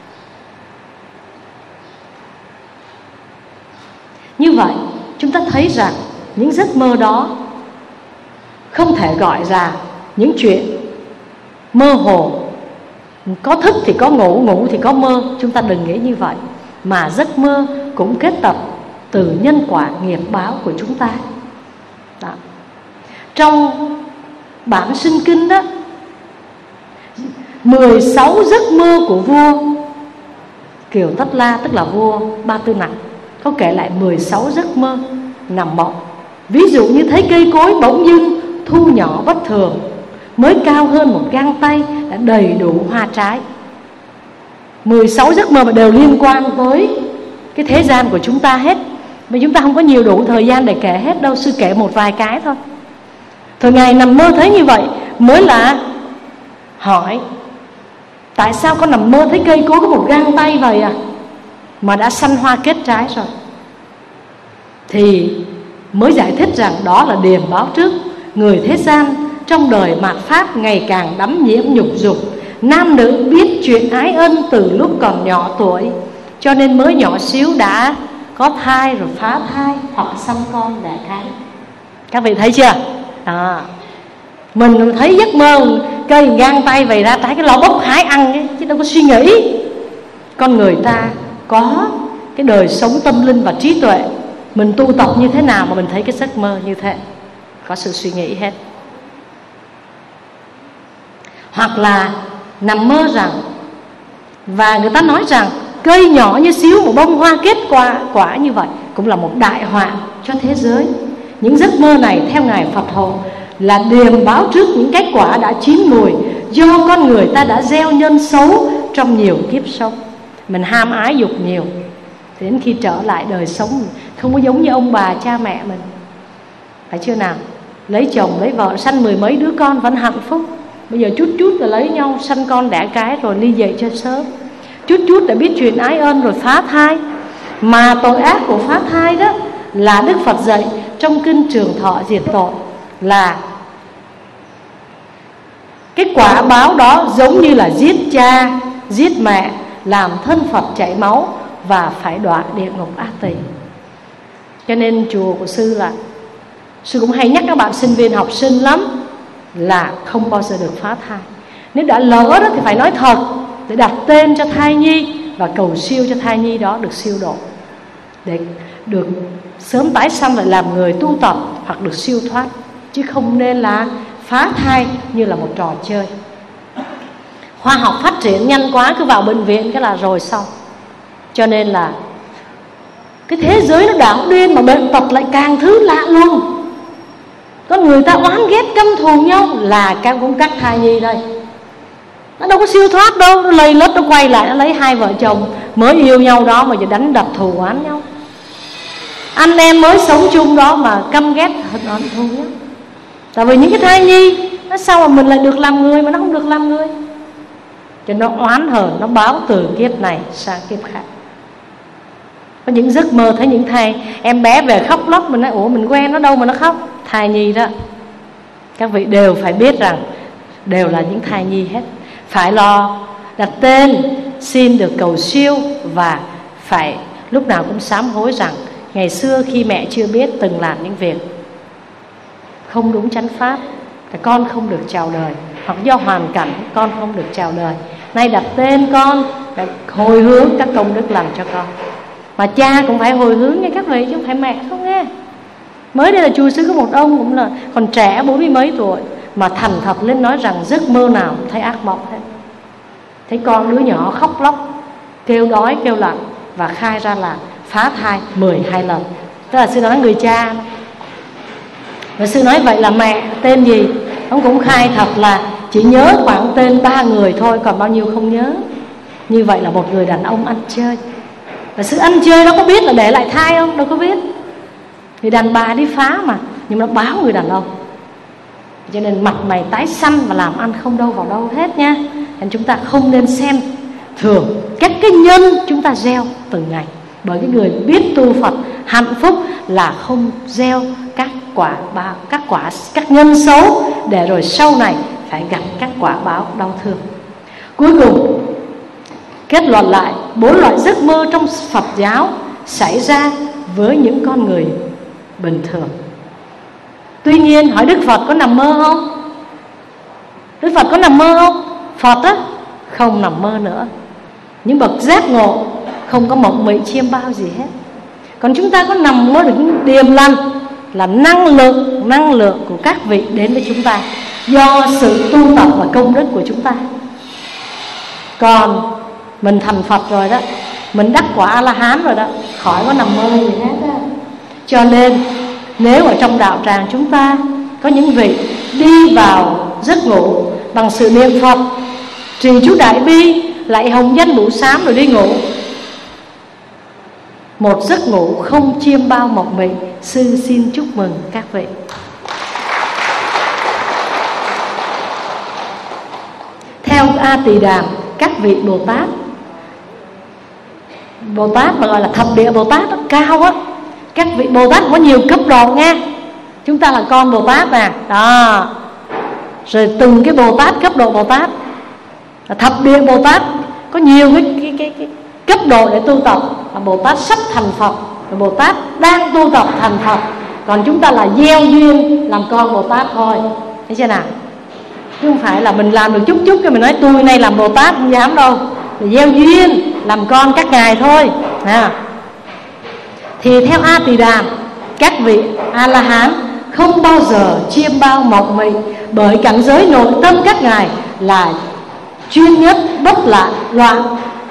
Như vậy chúng ta thấy rằng những giấc mơ đó không thể gọi là những chuyện mơ hồ. Có thức thì có ngủ, ngủ thì có mơ. Chúng ta đừng nghĩ như vậy. Mà giấc mơ cũng kết tập từ nhân quả nghiệp báo của chúng ta đó. Trong bản sinh kinh đó, mười sáu giấc mơ của vua Kiều Tất La, tức là vua Ba Tư Nặc, có kể lại mười sáu giấc mơ nằm mộng. Ví dụ như thấy cây cối bỗng dưng thu nhỏ bất thường, mới cao hơn một gang tay đã đầy đủ hoa trái. Mười sáu giấc mơ mà đều liên quan với cái thế gian của chúng ta hết. Mà chúng ta không có nhiều đủ thời gian để kể hết đâu, sư kể một vài cái thôi. Thường ngày nằm mơ thấy như vậy mới là hỏi tại sao con nằm mơ thấy cây cối có một gang tay vậy à, mà đã sanh hoa kết trái rồi. Thì mới giải thích rằng đó là điềm báo trước. Người thế gian trong đời mạt Pháp ngày càng đắm nhiễm nhục dục, nam nữ biết chuyện ái ân từ lúc còn nhỏ tuổi, cho nên mới nhỏ xíu đã có thai rồi phá thai hoặc sanh con đẻ cái. Các vị thấy chưa? À, mình thấy giấc mơ cây gang tay vậy ra trái cái lò bốc hái ăn ấy, chứ đâu có suy nghĩ. Con người ta có cái đời sống tâm linh và trí tuệ, mình tu tập như thế nào mà mình thấy cái giấc mơ như thế, có sự suy nghĩ hết. Hoặc là nằm mơ rằng, và người ta nói rằng cây nhỏ như xíu một bông hoa kết quả, quả như vậy cũng là một đại họa cho thế giới. Những giấc mơ này theo Ngài Phật Hộ là điềm báo trước những kết quả đã chín mùi, do con người ta đã gieo nhân xấu trong nhiều kiếp sống. Mình ham ái dục nhiều, đến khi trở lại đời sống không có giống như ông bà cha mẹ mình, phải chưa nào? Lấy chồng lấy vợ sanh mười mấy đứa con vẫn hạnh phúc. Bây giờ chút chút là lấy nhau sanh con đẻ cái rồi ly dị cho sớm, chút chút đã biết chuyện ái ân rồi phá thai. Mà tội ác của phá thai đó là Đức Phật dạy trong kinh Trường Thọ Diệt Tội là cái quả báo đó giống như là giết cha, giết mẹ, làm thân Phật chảy máu và phải đọa địa ngục ác tỳ. Cho nên chùa của sư là sư cũng hay nhắc các bạn sinh viên học sinh lắm là không bao giờ được phá thai. Nếu đã lỡ đó thì phải nói thật, để đặt tên cho thai nhi và cầu siêu cho thai nhi đó được siêu độ, để được sớm tái sanh lại làm người tu tập hoặc được siêu thoát. Chứ không nên là phá thai như là một trò chơi. Khoa học phát triển nhanh quá, cứ vào bệnh viện cái là rồi xong. Cho nên là cái thế giới nó đảo điên, mà bệnh tật lại càng thứ lạ luôn. Con người ta oán ghét căm thù nhau là các cũng các thai nhi đây. Nó đâu có siêu thoát đâu, nó lây lết, nó quay lại, nó lấy hai vợ chồng mới yêu nhau đó mà giờ đánh đập thù oán nhau. Anh em mới sống chung đó mà căm ghét hận thù nhau. Tại vì những cái thai nhi nó sao mà mình lại được làm người mà nó không được làm người. Cho nó oán hờn, nó báo từ kiếp này sang kiếp khác. Có những giấc mơ thấy những thai em bé về khóc lóc, mình nói ủa mình quen nó đâu mà nó khóc. Thai nhi đó. Các vị đều phải biết rằng đều là những thai nhi hết. Phải lo đặt tên, xin được cầu siêu, và phải lúc nào cũng sám hối rằng ngày xưa khi mẹ chưa biết từng làm những việc không đúng chánh pháp, thì con không được chào đời, hoặc do hoàn cảnh con không được chào đời. Nay đặt tên con, phải hồi hướng các công đức làm cho con. Mà cha cũng phải hồi hướng nghe các vị, chứ không phải mẹ không nghe. Mới đây là chùa sư có một ông cũng là còn trẻ, bốn mươi mấy tuổi, mà thành thật lên nói rằng giấc mơ nào thấy ác mộng hết. Thấy con đứa nhỏ khóc lóc, kêu đói kêu lạnh, và khai ra là phá thai mười hai lần. Tức là sư nói người cha. Và sư nói vậy là mẹ tên gì? Ông cũng khai thật là chỉ nhớ khoảng tên ba người thôi, còn bao nhiêu không nhớ. Như vậy là một người đàn ông ăn chơi. Và sư ăn chơi nó có biết là để lại thai không? Đâu có biết. Người đàn bà đi phá mà, nhưng nó báo người đàn ông. Cho nên mặt mày tái xanh và làm ăn không đâu vào đâu hết nha. Nên chúng ta không nên xem thường các cái nhân chúng ta gieo từng ngày. Bởi cái người biết tu Phật hạnh phúc là không gieo các quả báo, các quả các nhân xấu, để rồi sau này phải gặp các quả báo đau thương. Cuối cùng kết luận lại, bốn loại giấc mơ trong Phật giáo xảy ra với những con người bình thường. Tuy nhiên hỏi Đức Phật có nằm mơ không? Đức Phật có nằm mơ không? Phật á không nằm mơ nữa. Những bậc giác ngộ không có mộng mị chiêm bao gì hết. Còn chúng ta có nằm mơ được những điềm lành, là năng lượng năng lượng của các vị đến với chúng ta do sự tu tập và công đức của chúng ta. Còn mình thành Phật rồi đó, mình đắc quả A-la-hán rồi đó, khỏi có nằm mơ gì hết đó. Cho nên nếu ở trong đạo tràng chúng ta có những vị đi vào giấc ngủ bằng sự niệm Phật, trì chú Đại Bi, lạy hồng danh Bửu Sám rồi đi ngủ, một giấc ngủ không chiêm bao mộng mị, sư xin chúc mừng các vị. Theo A Tỳ Đàm, các vị Bồ Tát, Bồ Tát mà gọi là thập địa Bồ Tát đó, cao á. Các vị Bồ Tát có nhiều cấp độ nha. Chúng ta là con Bồ Tát nè, đó. Rồi từng cái Bồ Tát, cấp độ Bồ Tát, thập địa Bồ Tát có nhiều cái, cái, cái, cái cấp độ để tu tập. Là Bồ Tát sắp thành Phật, rồi Bồ Tát đang tu tập thành Phật. Còn chúng ta là gieo duyên làm con Bồ Tát thôi. Thấy chưa nào? Chứ không phải là mình làm được chút chút cái mình nói tôi nay làm Bồ Tát, không dám đâu. Mình gieo duyên làm con các ngài thôi à. Thì theo A Tỳ Đàm, các vị A-la-hán không bao giờ chiêm bao mộng mị, bởi cảnh giới nội tâm các ngài là chuyên nhất, bất lạ, loạn.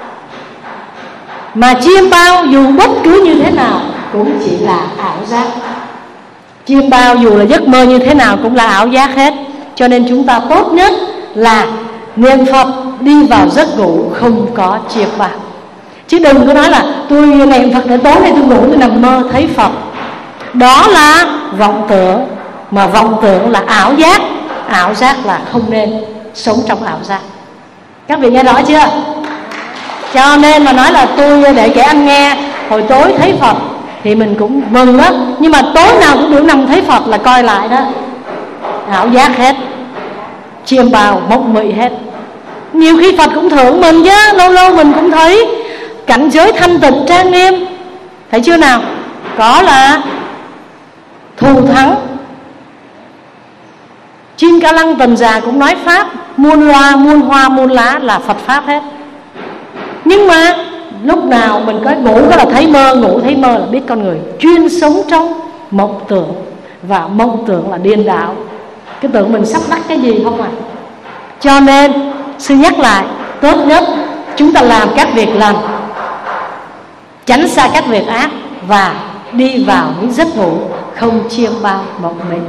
Mà chiêm bao dù bất cứ như thế nào cũng chỉ là ảo giác. Chiêm bao dù là giấc mơ như thế nào cũng là ảo giác hết. Cho nên chúng ta tốt nhất là niệm Phật, đi vào giấc ngủ không có chiêm bao. Chứ đừng có nói là tôi niệm Phật để tối nay tôi ngủ tôi nằm mơ thấy Phật. Đó là vọng tưởng. Mà vọng tưởng là ảo giác. Ảo giác là không nên sống trong ảo giác. Các vị nghe rõ chưa? Cho nên mà nói là tôi để kẻ ăn nghe hồi tối thấy Phật thì mình cũng mừng đó. Nhưng mà tối nào cũng được nằm thấy Phật là coi lại đó, ảo giác hết, chiêm bao mộng mị hết. Nhiều khi Phật cũng thưởng mình chứ, lâu lâu mình cũng thấy cảnh giới thanh tịnh trang nghiêm. Thấy chưa nào? Có là thù thắng. Chim Ca Lăng Tần Già cũng nói Pháp, muôn loa, muôn hoa, muôn lá là Phật Pháp hết. Nhưng mà lúc nào mình có ngủ có là thấy mơ, ngủ thấy mơ là biết con người chuyên sống trong mộng tưởng. Và mộng tưởng là điên đảo. Cái tưởng mình sắp đắc cái gì không à. Cho nên sư nhắc lại, tốt nhất chúng ta làm các việc lành, tránh xa các việc ác và đi vào những giấc ngủ không chiêm bao mộng mị.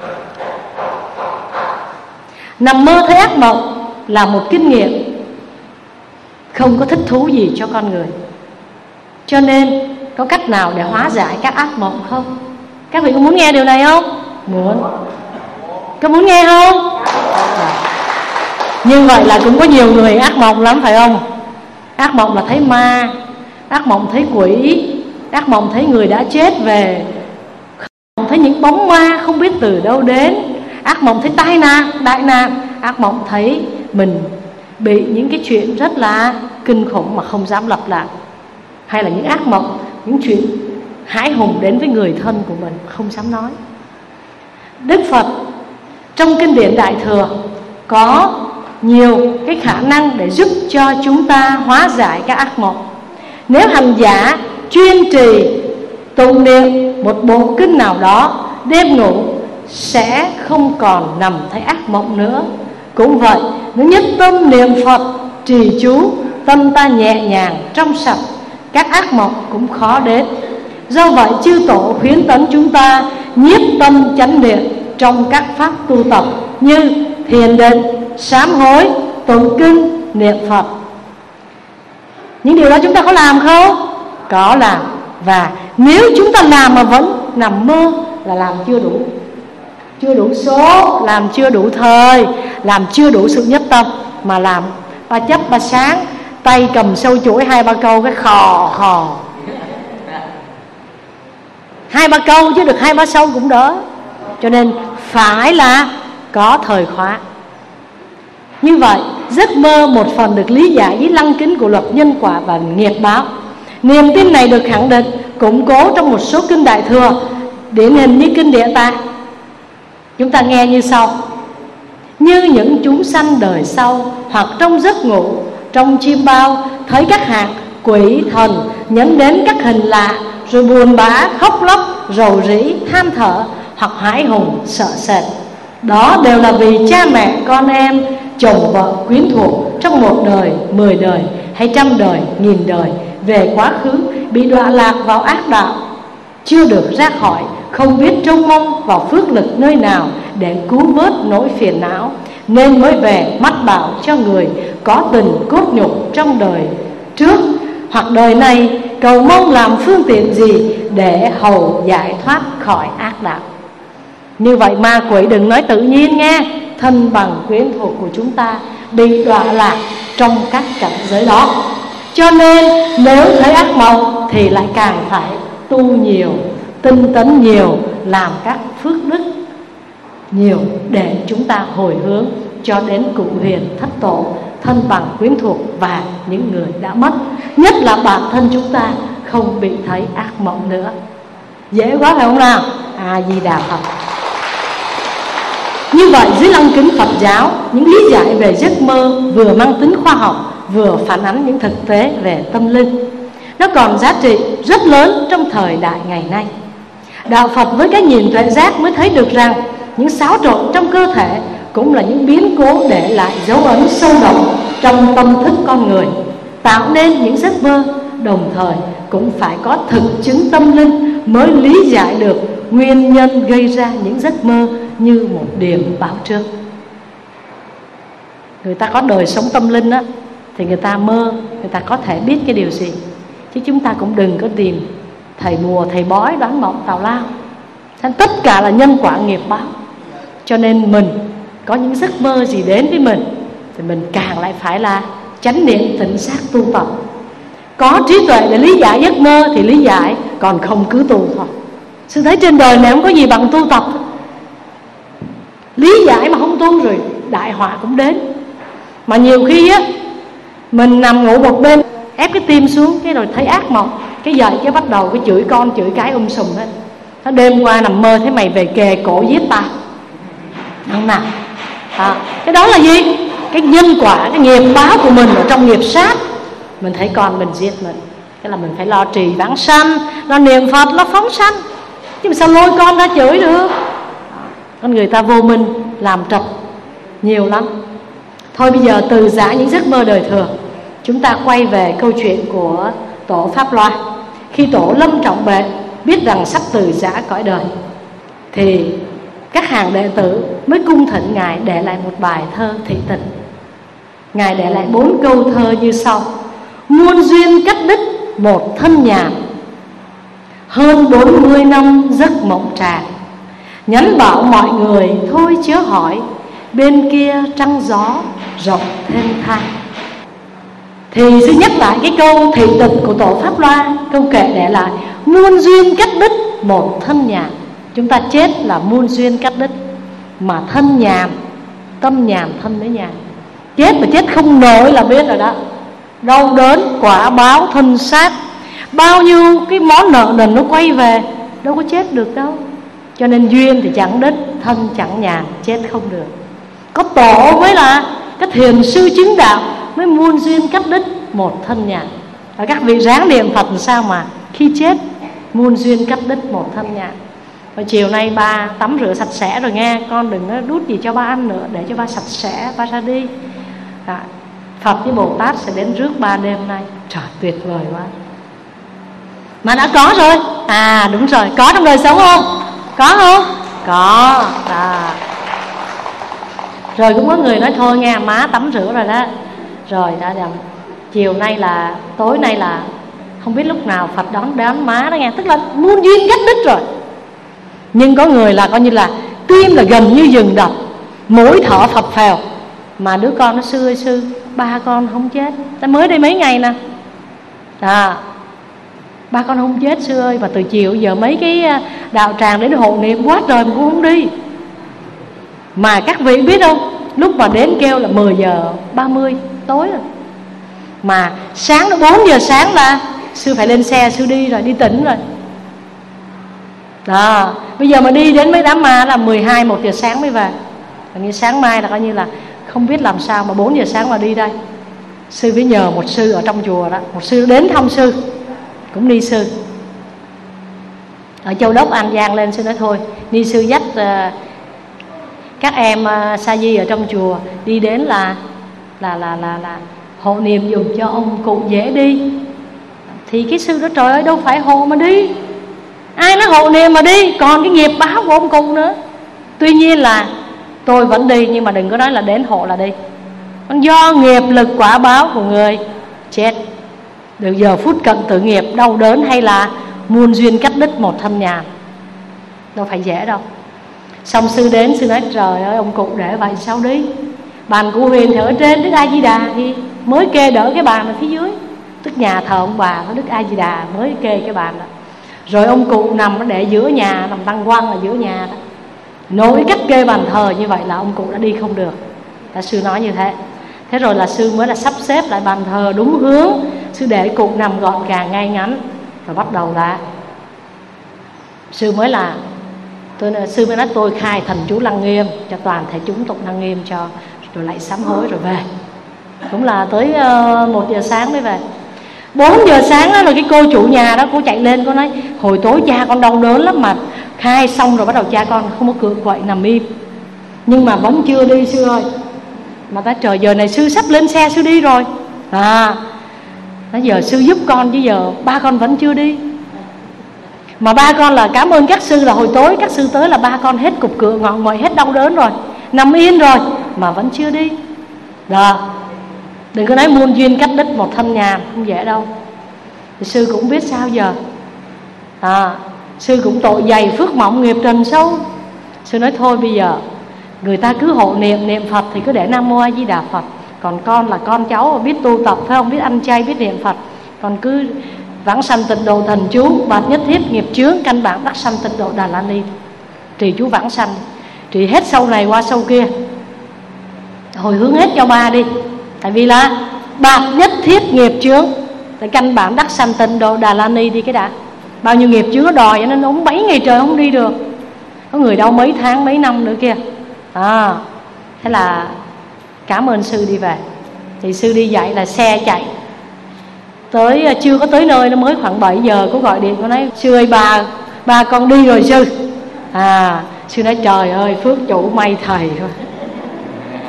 Nằm mơ thấy ác mộng là một kinh nghiệm không có thích thú gì cho con người. Cho nên có cách nào để hóa giải các ác mộng không? Các vị có muốn nghe điều này không? Muốn. Có muốn nghe không? Như vậy là cũng có nhiều người ác mộng lắm phải không? Ác mộng là thấy ma, ác mộng thấy quỷ, ác mộng thấy người đã chết về, ác mộng thấy những bóng ma không biết từ đâu đến, ác mộng thấy tai nạn, đại nạn, ác mộng thấy mình bị những cái chuyện rất là kinh khủng mà không dám lặp lại, hay là những ác mộng, những chuyện hãi hùng đến với người thân của mình không dám nói. Đức Phật trong kinh điển Đại Thừa có nhiều cái khả năng để giúp cho chúng ta hóa giải các ác mộng. Nếu hành giả chuyên trì tụng niệm một bộ kinh nào đó, đêm ngủ sẽ không còn nằm thấy ác mộng nữa. Cũng vậy, nếu nhất tâm niệm Phật, trì chú, tâm ta nhẹ nhàng, trong sạch, các ác mộng cũng khó đến. Do vậy chư tổ khuyến tấn chúng ta nhiếp tâm chánh niệm trong các pháp tu tập như thiền định, sám hối, tụng kinh, niệm Phật. Những điều đó chúng ta có làm không? Có làm. Và nếu chúng ta làm mà vẫn nằm mơ là làm chưa đủ, chưa đủ số, làm chưa đủ thời, làm chưa đủ sự nhất tâm, mà làm ba chấp ba sáng, tay cầm sâu chuỗi hai ba câu cái khò khò, hai ba câu chứ được hai ba sâu cũng đỡ. Cho nên phải là có thời khóa. Như vậy giấc mơ một phần được lý giải với lăng kính của luật nhân quả và nghiệp báo. Niềm tin này được khẳng định, củng cố trong một số kinh Đại Thừa, điển hình như kinh Địa Tạng. Chúng ta nghe như sau: như những chúng sanh đời sau, hoặc trong giấc ngủ, trong chiêm bao, thấy các hạt quỷ thần nhấn đến các hình lạ, rồi buồn bã, khóc lóc, rầu rĩ, than thở, hoặc hãi hùng, sợ sệt. Đó đều là vì cha mẹ, con em, chồng vợ, quyến thuộc trong một đời, mười đời hay trăm đời, nghìn đời về quá khứ bị đọa lạc vào ác đạo, chưa được ra khỏi, không biết trông mong vào phước lực nơi nào để cứu vớt nỗi phiền não, nên mới về mách bảo cho người có tình cốt nhục trong đời trước hoặc đời này, cầu mong làm phương tiện gì để hầu giải thoát khỏi ác đạo. Như vậy ma quỷ đừng nói tự nhiên nghe, thân bằng quyến thuộc của chúng ta bị đọa lạc trong các cảnh giới đó. Cho nên nếu thấy ác mộng thì lại càng phải tu nhiều, tinh tấn nhiều, làm các phước đức nhiều để chúng ta hồi hướng cho đến cụ huyền thất tổ, thân bằng quyến thuộc và những người đã mất. Nhất là bản thân chúng ta không bị thấy ác mộng nữa. Dễ quá phải không nào? A Di Đà Phật. Như vậy dưới lăng kính Phật giáo, những lý giải về giấc mơ vừa mang tính khoa học, vừa phản ánh những thực tế về tâm linh. Nó còn giá trị rất lớn trong thời đại ngày nay. Đạo Phật với cái nhìn tuệ giác mới thấy được rằng những xáo trộn trong cơ thể cũng là những biến cố để lại dấu ấn sâu đậm trong tâm thức con người, tạo nên những giấc mơ. Đồng thời cũng phải có thực chứng tâm linh mới lý giải được nguyên nhân gây ra những giấc mơ như một điềm báo trước. Người ta có đời sống tâm linh á, thì người ta mơ, người ta có thể biết cái điều gì. Chứ chúng ta cũng đừng có tìm thầy bùa, thầy bói đoán mộng tào lao. Nên tất cả là nhân quả nghiệp báo. Cho nên mình có những giấc mơ gì đến với mình thì mình càng lại phải là chánh niệm tỉnh giác tu tập. Có trí tuệ để lý giải giấc mơ thì lý giải, còn không cứ tu thôi. Sư thấy trên đời này không có gì bằng tu tập. Lý giải mà không tu rồi đại họa cũng đến. Mà nhiều khi á, mình nằm ngủ một bên, ép cái tim xuống, cái rồi thấy ác mộng, cái dậy cái bắt đầu cái chửi con chửi cái um sùm hết. Nó đêm qua nằm mơ thấy mày về kề cổ giết ta, không nào? À, cái đó là gì? Cái nhân quả, cái nghiệp báo của mình ở trong nghiệp sát. Mình thấy con mình giết mình, cái là mình phải lo trì vãng sanh, lo niệm Phật, lo phóng sanh. Chứ mà sao lôi con ra chửi được? Con người ta vô minh làm trật nhiều lắm. Thôi bây giờ từ giã những giấc mơ đời thường, chúng ta quay về câu chuyện của tổ Pháp Loa. Khi tổ lâm trọng bệnh, biết rằng sắp từ giã cõi đời, thì các hàng đệ tử mới cung thỉnh Ngài để lại một bài thơ thị tình. Ngài để lại bốn câu thơ như sau: muôn duyên cắt đứt một thân nhàn, hơn bốn mươi năm giấc mộng tràn. Nhắn bảo mọi người thôi chớ hỏi, bên kia trăng gió rộng thênh thang. Thì sư nhắc lại cái câu thị tịch của tổ Pháp Loa, câu kệ để lại: muôn duyên cắt đứt một thân nhàn. Chúng ta chết là muôn duyên cắt đứt, mà thân nhàn, tâm nhàn thân mới nhàn. Chết mà chết không nổi là biết rồi đó. Đau đớn, quả báo, thân xác, bao nhiêu cái món nợ nần nó quay về, đâu có chết được đâu. Cho nên duyên thì chẳng đứt, thân chẳng nhàn, chết không được. Có tổ với là cái thiền sư chứng đạo mới muôn duyên cắt đứt một thân nhàn. Và các vị ráng niệm Phật làm sao mà khi chết muôn duyên cắt đứt một thân nhàn. Và chiều nay ba tắm rửa sạch sẽ rồi nghe, con đừng có đút gì cho ba ăn nữa, để cho ba sạch sẽ, ba ra đi. à, Phật với Bồ Tát sẽ đến rước ba đêm nay. Trời, tuyệt vời quá. Mà đã có rồi. À đúng rồi, có trong đời sống không? Có không? Có. à. Rồi cũng có người nói thôi nghe, má tắm rửa rồi đó. Rồi đã đầm. Chiều nay là, tối nay là không biết lúc nào Phật đón đón má đó nghe. Tức là muôn duyên cắt đứt rồi. Nhưng có người là coi như là tim là gần như dừng đập, mỗi thở phập phèo. Mà đứa con nó: sư ơi sư, ba con không chết. Ta mới đây mấy ngày nè. À, ba con không chết sư ơi. Và từ chiều giờ mấy cái đạo tràng đến hộ niệm quá trời mà cũng không đi. Mà các vị biết không, lúc mà đến kêu là mười giờ ba mươi tối rồi, mà sáng nó bốn giờ sáng là sư phải lên xe, sư đi rồi, đi tỉnh rồi. Đó, bây giờ mà đi đến mấy đám ma là mười hai, một giờ sáng mới về. Và như sáng mai là coi như là không biết làm sao mà bốn giờ sáng mà đi đây. Sư phải nhờ một sư ở trong chùa đó, một sư đến thăm sư, cũng ni sư ở Châu Đốc An Giang lên. Sư nói thôi, ni sư dắt uh, các em uh, sa di ở trong chùa đi đến là là là là là hộ niệm dùng cho ông cụ dễ đi. Thì cái sư đó: trời ơi, đâu phải hộ mà đi, ai nói hộ niệm mà đi, còn cái nghiệp báo của ông cụ nữa. Tuy nhiên là tôi vẫn đi, nhưng mà đừng có nói là đến hộ là đi. Còn do nghiệp lực quả báo của người chết, được giờ phút cận tử nghiệp, đau đớn hay là muôn duyên cắt đứt một thân nhàn, đâu phải dễ đâu. Xong sư đến, sư nói: trời ơi ông cụ để vậy sao đi. Bàn của Huyền thì ở trên, Đức A Di Đà thì mới kê đỡ cái bàn ở phía dưới, tức nhà thờ ông bà có Đức A Di Đà mới kê cái bàn đó. Rồi ông cụ nằm nó để giữa nhà, nằm tăng quang là giữa nhà đó. Nối cách kê bàn thờ như vậy là ông cụ đã đi không được. Đã sư nói như thế. Thế rồi là sư mới là sắp xếp lại bàn thờ đúng hướng. Sư để cụ nằm gọn gàng ngay ngắn. Rồi bắt đầu là sư mới là tôi sư mới nói tôi khai thần chú Lăng Nghiêm cho toàn thể chúng tụng Lăng Nghiêm cho, rồi lại sám hối rồi về. Cũng là tới uh, một giờ sáng mới về. Bốn giờ sáng đó, rồi cái cô chủ nhà đó, cô chạy lên, cô nói: hồi tối cha con đau đớn lắm, mà khai xong rồi bắt đầu cha con không có cựa quậy, nằm im, nhưng mà vẫn chưa đi sư ơi. Mà ta trời, giờ này sư sắp lên xe sư đi rồi. À, nói giờ sư giúp con chứ giờ ba con vẫn chưa đi. Mà ba con là cảm ơn các sư, là hồi tối các sư tới là ba con hết cục cựa ngọn nguậy, hết đau đớn rồi, nằm yên rồi mà vẫn chưa đi. Đó, đừng có nói muôn duyên cắt đứt một thân nhàn, không dễ đâu. Thì sư cũng biết sao giờ. À, sư cũng tội dày phước mỏng nghiệp trần sâu. Sư nói thôi bây giờ người ta cứ hộ niệm, niệm Phật thì cứ để Nam Mô A Di Đà Phật. Còn con là con cháu biết tu tập phải không, biết ăn chay, biết niệm Phật. Còn cứ vãng sanh tịnh độ thần chú, bát nhất thiết nghiệp chướng, căn bản đắc sanh tịnh độ Đà La Ni. Trì chú vãng sanh, trì hết sâu này qua sâu kia, hồi hướng hết cho ba đi. Tại vì là bát nhất thiết nghiệp chướng, tại căn bản đắc sanh tịnh độ Đà La Ni đi cái đã. Bao nhiêu nghiệp chướng nó đòi, cho nên ông bảy ngày trời không đi được. Có người đau mấy tháng mấy năm nữa kia. À, thế là cảm ơn sư đi về. Thì sư đi dạy là xe chạy tới, chưa có tới nơi, nó mới khoảng bảy giờ. Cô gọi điện, cô nói: sư ơi, ba ba con đi rồi sư. À, sư nói: trời ơi phước chủ may thầy thôi.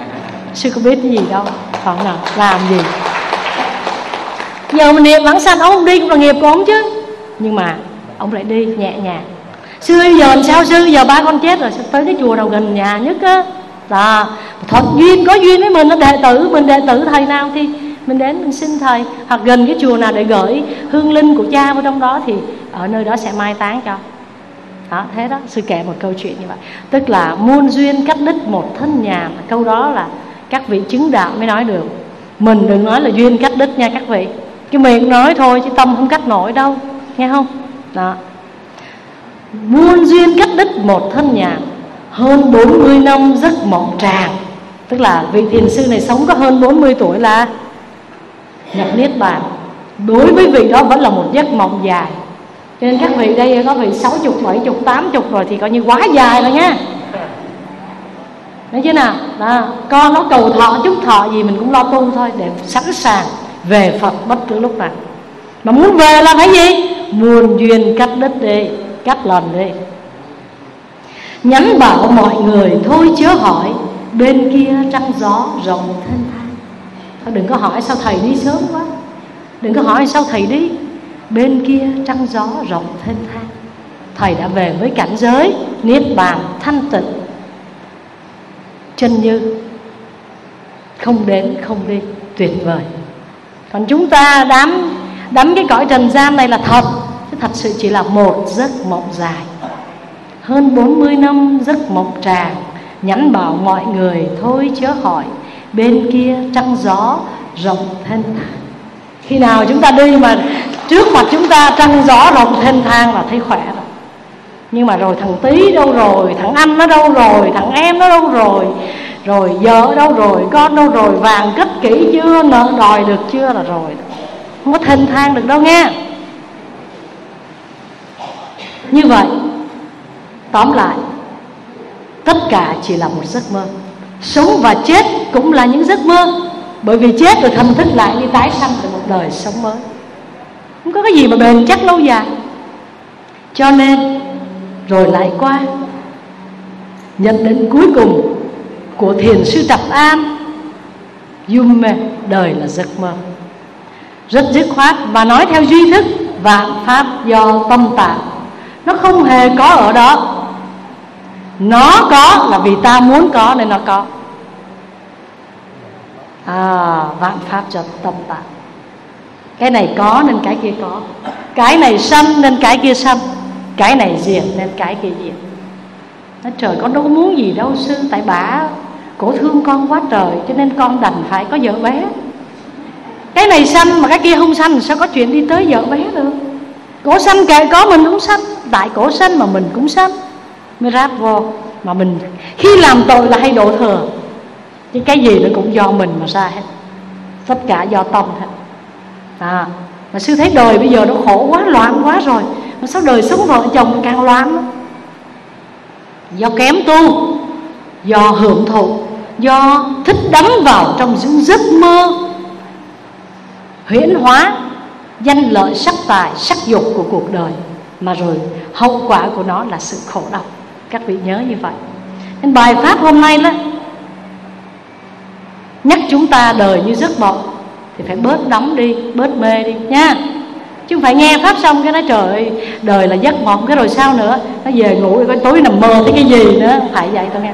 Sư có biết cái gì đâu, phải nào làm gì. Giờ mình niệm vãng sanh, ông không đi cũng là nghiệp của ông chứ, nhưng mà ông lại đi nhẹ nhàng. Sư ơi, giờ làm sao sư? Giờ ba con chết rồi, tới cái chùa nào gần nhà nhất á, đó, thuận duyên, có duyên với mình, nó đệ tử mình, đệ tử thầy nào thì mình đến mình xin thầy, hoặc gần cái chùa nào để gửi hương linh của cha vào trong đó thì ở nơi đó sẽ mai táng cho. Đó, thế đó, sư kể một câu chuyện như vậy. Tức là muôn duyên cắt đứt một thân nhà. Câu đó là các vị chứng đạo mới nói được. Mình đừng nói là duyên cắt đứt nha các vị. Cái miệng nói thôi chứ tâm không cắt nổi đâu, nghe không? Đó. Muôn duyên cắt đứt một thân nhà, hơn bốn mươi năm giấc mộng tràng. Tức là vị thiền sư này sống có hơn bốn mươi tuổi là nhập niết bàn. Đối với vị đó vẫn là một giấc mộng dài. Cho nên các vị đây có vị sáu mươi, bảy mươi, tám mươi rồi thì coi như quá dài rồi nha. Thấy chứ nào? Đó. Con nó cầu thọ, chúc thọ gì mình cũng lo tu thôi, để sẵn sàng về Phật bất cứ lúc nào. Mà muốn về là phải gì? Muôn duyên cắt đứt đi, cắt lần đi. Nhắn bảo mọi người thôi chớ hỏi, bên kia trăng gió rộng thênh thang. Thôi đừng có hỏi sao thầy đi sớm quá, đừng có hỏi sao thầy đi. Bên kia trăng gió rộng thênh thang. Thầy đã về với cảnh giới niết bàn thanh tịnh chân như, không đến không đi, tuyệt vời. Còn chúng ta đắm đắm cái cõi trần gian này là thật, chứ thật sự chỉ là một giấc mộng dài. Hơn bốn mươi năm giấc mộng tràng, nhắn bảo mọi người thôi chớ hỏi, bên kia trăng gió rộng thênh thang. Khi nào chúng ta đi mà trước mặt chúng ta trăng gió rộng thênh thang là thấy khỏe rồi. Nhưng mà rồi thằng Tí đâu rồi, thằng anh nó đâu rồi, thằng em nó đâu rồi, rồi vợ đâu rồi, con đâu rồi, vàng cất kỹ chưa, nợ đòi được chưa là rồi, không có thênh thang được đâu nghe. Như vậy, tóm lại, tất cả chỉ là một giấc mơ. Sống và chết cũng là những giấc mơ. Bởi vì chết rồi thần thức lại đi tái sanh về một đời sống mới. Không có cái gì mà bền chắc lâu dài. Cho nên rồi lại qua nhận định cuối cùng của thiền sư Trập An: Yume, đời là giấc mơ. Rất dứt khoát và nói theo duy thức: vạn pháp do tâm tạo. Nó không hề có ở đó. Nó có là vì ta muốn có nên nó có. À, vạn pháp do tâm tạo. Cái này có nên cái kia có, cái này sanh nên cái kia sanh, cái này diệt nên cái kia diệt. Nói trời, con đâu có muốn gì đâu sư, tại bả cổ thương con quá trời, cho nên con đành phải có vợ bé. Cái này sanh mà cái kia không sanh, sao có chuyện đi tới vợ bé được? Cổ sanh kệ có, mình cũng sanh. Tại cổ sanh mà mình cũng sanh, mới ráp vô. Mà mình khi làm tội là hay đổ thừa, chứ cái gì nó cũng do mình mà ra hết. Tất cả do tâm hết. À, mà sư thấy đời bây giờ nó khổ quá, loạn quá rồi. Mà sao đời sống vợ chồng càng loạn đó? Do kém tu, do hưởng thụ, do thích đắm vào trong những giấc mơ huyễn hóa danh lợi sắc tài, sắc dục của cuộc đời, mà rồi hậu quả của nó là sự khổ đau. Các vị nhớ như vậy. Nên bài pháp hôm nay đó nhắc chúng ta đời như giấc mộng thì phải bớt đắm đi, bớt mê đi nha. Chứ không phải nghe pháp xong cái nói trời ơi, đời là giấc mộng, cái rồi sao nữa, nó về ngủ coi tối nằm mơ thấy cái gì nữa. Phải vậy thôi nghe.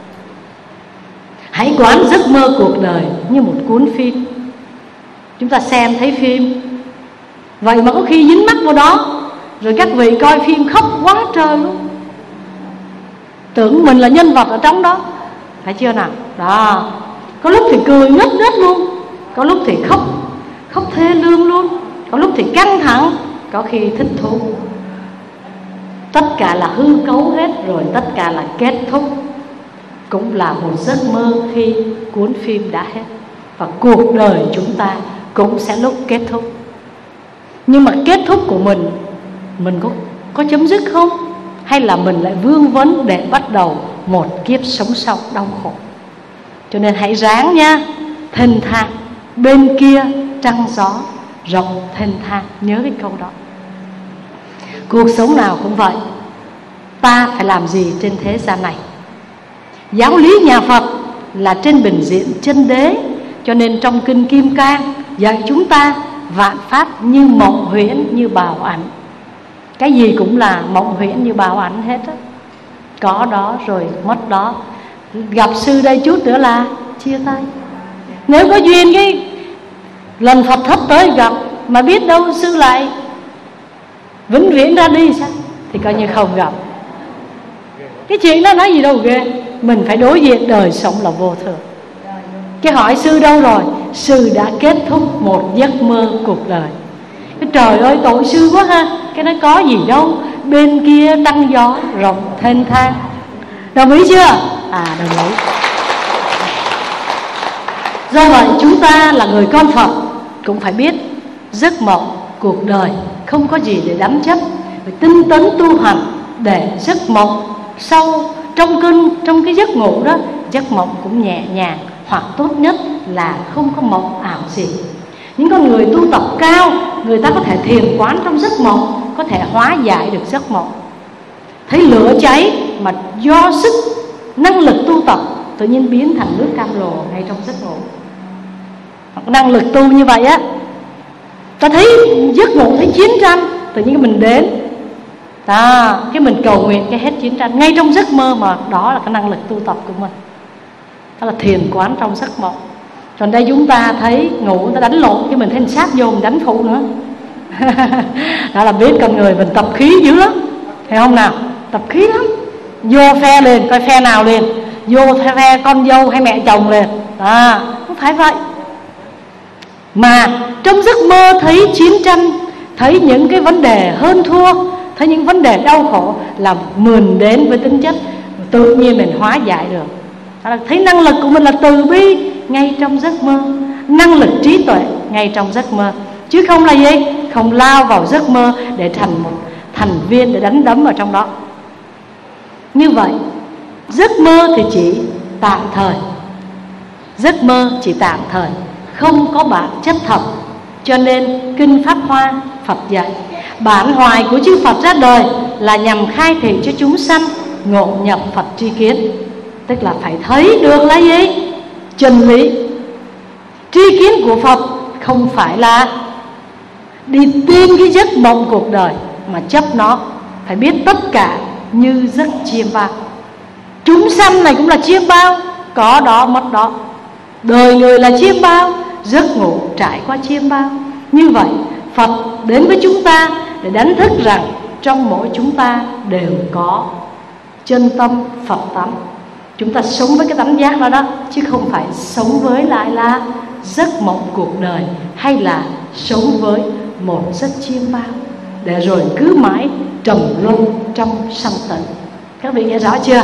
Hãy quán giấc mơ cuộc đời như một cuốn phim. Chúng ta xem thấy phim, vậy mà có khi dính mắt vào đó, rồi các vị coi phim khóc quá trời luôn, tưởng mình là nhân vật ở trong đó. Phải chưa nào? Đó. Có lúc thì cười ngất ngất luôn, có lúc thì khóc khóc thê lương luôn, có lúc thì căng thẳng, có khi thích thú. Tất cả là hư cấu hết, rồi tất cả là kết thúc cũng là một giấc mơ khi cuốn phim đã hết. Và cuộc đời chúng ta cũng sẽ lúc kết thúc. Nhưng mà kết thúc của mình, mình có, có chấm dứt không? Hay là mình lại vương vấn để bắt đầu một kiếp sống sau đau khổ? Cho nên hãy ráng nha, thênh thang. Bên kia trăng gió rộng thênh thang. Nhớ cái câu đó. Cuộc sống nào cũng vậy. Ta phải làm gì trên thế gian này? Giáo lý nhà Phật là trên bình diện chân đế. Cho nên trong kinh Kim Cang dạy chúng ta vạn pháp như mộng huyễn, như bào ảnh. Cái gì cũng là mộng huyễn như bào ảnh hết á. Có đó rồi mất đó. Gặp sư đây chút nữa là chia tay. Nếu có duyên cái lần Phật thất tới gặp, mà biết đâu sư lại vĩnh viễn ra đi sao, thì coi như không gặp. Cái chuyện đó nói gì đâu ghê. Mình phải đối diện đời sống là vô thường. Cái hỏi sư đâu rồi? Sư đã kết thúc một giấc mơ cuộc đời. Cái trời ơi tội sư quá ha. Cái nó có gì đâu, bên kia trăng gió rộng thênh thang. Đồng ý chưa? À đồng ý. Do vậy chúng ta là người con Phật cũng phải biết giấc mộng cuộc đời không có gì để đắm chấp, phải tinh tấn tu hành để giấc mộng sau trong cơn trong cái giấc ngủ đó, giấc mộng cũng nhẹ nhàng, hoặc tốt nhất là không có mộng ảo gì. Những con người tu tập cao, người ta có thể thiền quán trong giấc mộng, có thể hóa giải được giấc mộng. Thấy lửa cháy mà do sức năng lực tu tập tự nhiên biến thành nước cam lồ ngay trong giấc ngủ. Năng lực tu như vậy á, ta thấy giấc ngủ thấy chiến tranh, tự nhiên mình đến à, cái mình cầu nguyện cái hết chiến tranh ngay trong giấc mơ. Mà đó là cái năng lực tu tập của mình, đó là thiền quán trong giấc mộng. Còn đây chúng ta thấy ngủ người ta đánh lộn, cái mình thêm sát vô mình đánh phụ nữa. Đó là biết con người mình tập khí dữ lắm, thấy không nào? Tập khí lắm. Vô phe liền, coi phe nào liền. Vô phe con dâu hay mẹ chồng liền. À, không phải vậy. Mà trong giấc mơ thấy chiến tranh, thấy những cái vấn đề hơn thua, thấy những vấn đề đau khổ là mườn đến với tính chất, tự nhiên mình hóa giải được. Đó là thấy năng lực của mình là từ bi ngay trong giấc mơ, năng lực trí tuệ ngay trong giấc mơ, chứ không là gì? Không lao vào giấc mơ để thành một thành viên để đánh đấm ở trong đó. Như vậy giấc mơ thì chỉ tạm thời, giấc mơ chỉ tạm thời, không có bản chất thật. Cho nên Kinh Pháp Hoa Phật dạy bản hoài của chư Phật ra đời là nhằm khai thị cho chúng sanh ngộ nhập Phật tri kiến. Tức là phải thấy được là gì? Chân lý. Tri kiến của Phật không phải là đi tìm cái giấc mộng cuộc đời mà chấp nó. Phải biết tất cả như giấc chiêm bao. Chúng sanh này cũng là chiêm bao, có đó mất đó. Đời người là chiêm bao, giấc ngủ trải qua chiêm bao. Như vậy Phật đến với chúng ta để đánh thức rằng trong mỗi chúng ta đều có chân tâm Phật tánh. Chúng ta sống với cái tánh giác đó đó, chứ không phải sống với lại là giấc mộng cuộc đời, hay là sống với một giấc chiêm bao, để rồi cứ mãi trầm luân trong sanh tử. Các vị nghe rõ chưa?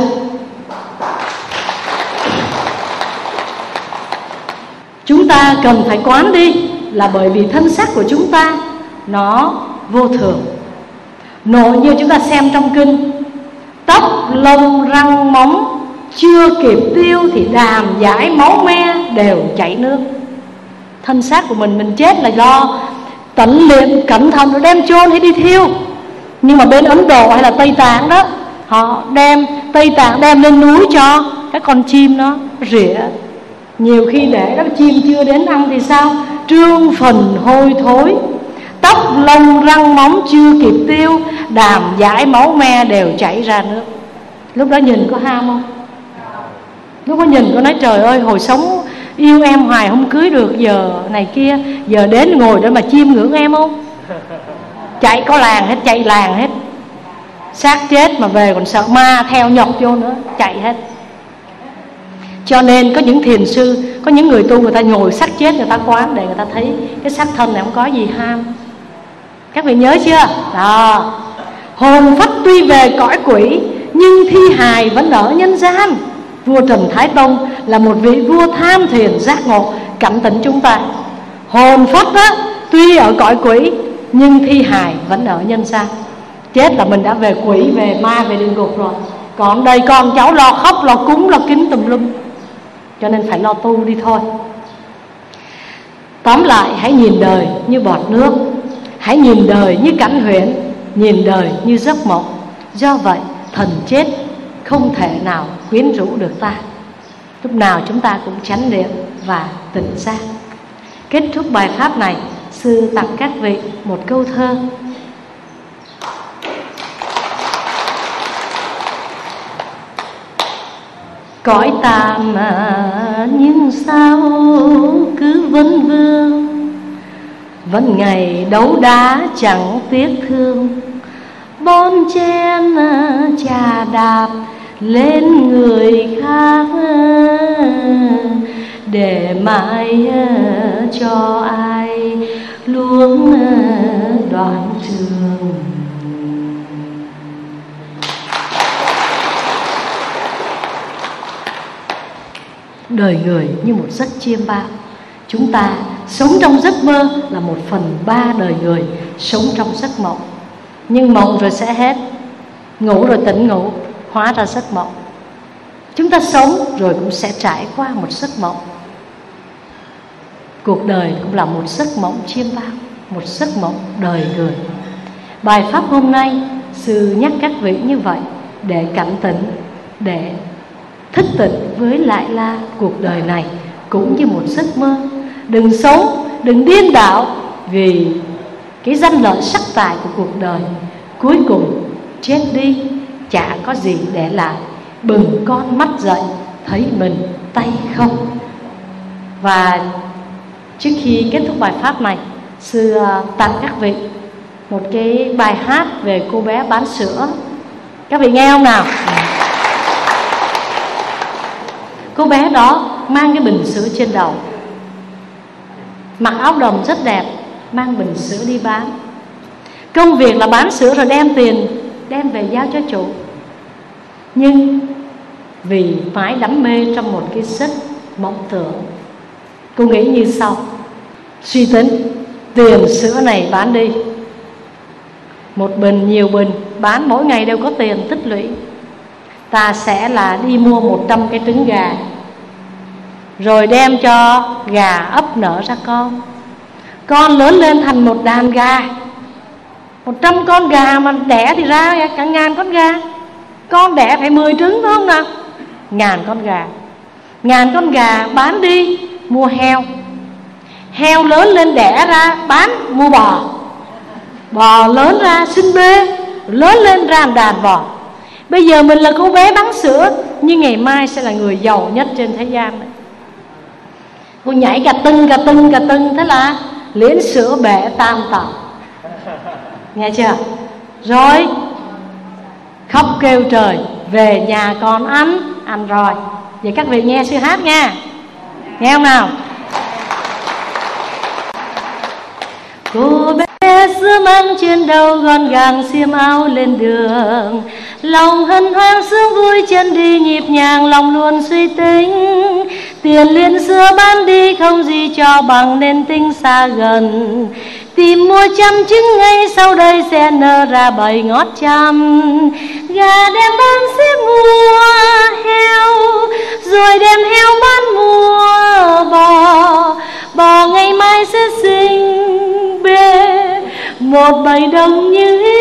Chúng ta cần phải quán đi, là bởi vì thân xác của chúng ta nó vô thường. Nội như chúng ta xem trong kinh, tóc lông răng móng chưa kịp tiêu thì đàm giải máu me đều chảy nước. Thân xác của mình mình chết là do tẩn luyện cẩn thận rồi đem chôn hay đi thiêu. Nhưng mà bên Ấn Độ hay là Tây Tạng đó, họ đem Tây Tạng đem lên núi cho các con chim nó rỉa. Nhiều khi để các chim chưa đến ăn thì sao? Trương phần hôi thối, tóc lông răng móng chưa kịp tiêu, đàm giải máu me đều chảy ra nước. Lúc đó nhìn có ham không? Lúc đó nhìn có nói trời ơi, hồi sống yêu em hoài không cưới được, giờ này kia, giờ đến ngồi để mà chiêm ngưỡng em không? Chạy có làng hết, chạy làng hết. Xác chết mà về còn sợ ma theo nhọc vô nữa, chạy hết. Cho nên có những thiền sư, có những người tu người ta ngồi xác chết, người ta quán để người ta thấy cái xác thân này không có gì ham. Các vị nhớ chưa? Đó. Hồn phách tuy về cõi quỷ, nhưng thi hài vẫn ở nhân gian. Vua Trần Thái Tông là một vị vua tham thiền giác ngộ, cảnh tỉnh chúng ta. Hồn phách á, tuy ở cõi quỷ, nhưng thi hài vẫn ở nhân gian. Chết là mình đã về quỷ, về ma, về địa ngục rồi. Còn đây con cháu lo khóc, lo cúng, lo kính tùm lum. Cho nên phải lo tu đi thôi. Tóm lại, hãy nhìn đời như bọt nước, hãy nhìn đời như cảnh huyễn, nhìn đời như giấc mộng. Do vậy thần chết không thể nào quyến rũ được ta. lúc nào chúng ta cũng chánh niệm và tỉnh giác. Kết thúc bài pháp này, sư tặng các vị một câu thơ. Cõi tạm mà nhưng sao cứ vấn vương, vẫn ngày đấu đá chẳng tiếc thương, bon chen chà đạp lên người khác, để mãi cho ai luống đoạn trường. Đời người như một giấc chiêm bao. Chúng ta sống trong giấc mơ là một phần ba đời người sống trong giấc mộng. Nhưng mộng rồi sẽ hết, ngủ rồi tỉnh ngủ, hóa ra giấc mộng. Chúng ta sống rồi cũng sẽ trải qua một giấc mộng. Cuộc đời cũng là một giấc mộng chiêm bao, một giấc mộng đời người. Bài pháp hôm nay sư nhắc các vị như vậy để cảnh tỉnh, để thức tỉnh với lại là cuộc đời này cũng như một giấc mơ. Đừng sống, đừng điên đảo vì cái danh lợi sắc tài của cuộc đời. Cuối cùng chết đi chả có gì để lại, bừng con mắt dậy thấy mình tay không. Và trước khi kết thúc bài pháp này, sư tặng các vị một cái bài hát về cô bé bán sữa. Các vị nghe không nào? Cô bé đó mang cái bình sữa trên đầu, mặc áo đồng rất đẹp, mang bình sữa đi bán. Công việc là bán sữa rồi đem tiền đem về giao cho chủ. Nhưng vì mãi đắm mê trong một cái giấc mộng tưởng, cô nghĩ như sau: suy tính tiền sữa này bán đi, một bình nhiều bình bán, mỗi ngày đều có tiền tích lũy. Ta sẽ là đi mua một trăm cái trứng gà, rồi đem cho gà ấp nở ra con. Con lớn lên thành một đàn gà, một trăm con gà mà đẻ thì ra cả ngàn con gà. Con đẻ phải mười trứng phải không nào? Ngàn con gà. Ngàn con gà bán đi mua heo. Heo lớn lên đẻ ra bán mua bò. Bò lớn ra sinh bê, lớn lên ra đàn bò. Bây giờ mình là cô bé bán sữa, nhưng ngày mai sẽ là người giàu nhất trên thế gian này. Cô nhảy cà tưng cà tưng cà tưng, thế là liễn sữa bể tam tàu. Nghe chưa? Rồi khóc kêu trời, về nhà con ăn. Ăn rồi. Vậy các vị nghe sư hát nha. Nghe không nào? Cô bé xưa mang trên đầu gọn gàng xiêm áo lên đường, lòng hân hoan sướng vui chân đi nhịp nhàng, lòng luôn suy tính tiền liên xưa bán đi không gì cho bằng, nên tính xa gần tìm mua trăm trứng, ngay sau đây sẽ nở ra bầy ngót trăm. Gà đem bán sẽ mua heo, rồi đem heo bán mua bò. Bò ngày mai sẽ sinh bê một bầy đông như ý.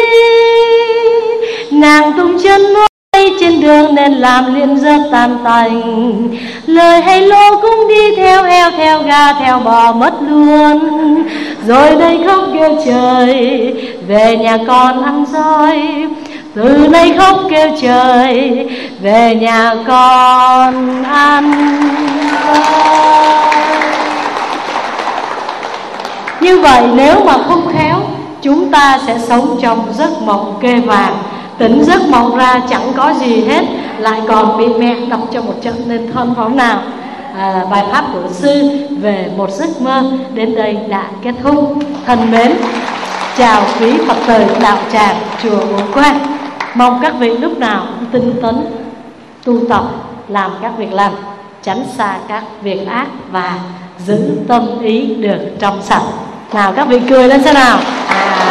Nàng tung chân mỗi trên đường nên làm liền rất tan tành. Lời hay lô cũng đi theo heo, theo gà, theo bò mất luôn. Rồi đây khóc kêu trời, về nhà con ăn roi. Từ nay khóc kêu trời, về nhà con ăn roi. Như vậy nếu mà không khéo, chúng ta sẽ sống trong giấc mộng kê vàng. Tỉnh giấc mộng ra chẳng có gì hết, lại còn bị mẹ đập cho một trận nên thân phóng nào. à, Bài pháp của sư về một giấc mơ đến đây đã kết thúc. Thân mến, chào quý Phật tử đạo tràng chùa Bốn Quan. Mong các vị lúc nào cũng tinh tấn tu tập, làm các việc lành, tránh xa các việc ác và giữ tâm ý được trong sạch. Nào các vị cười lên xem nào. à.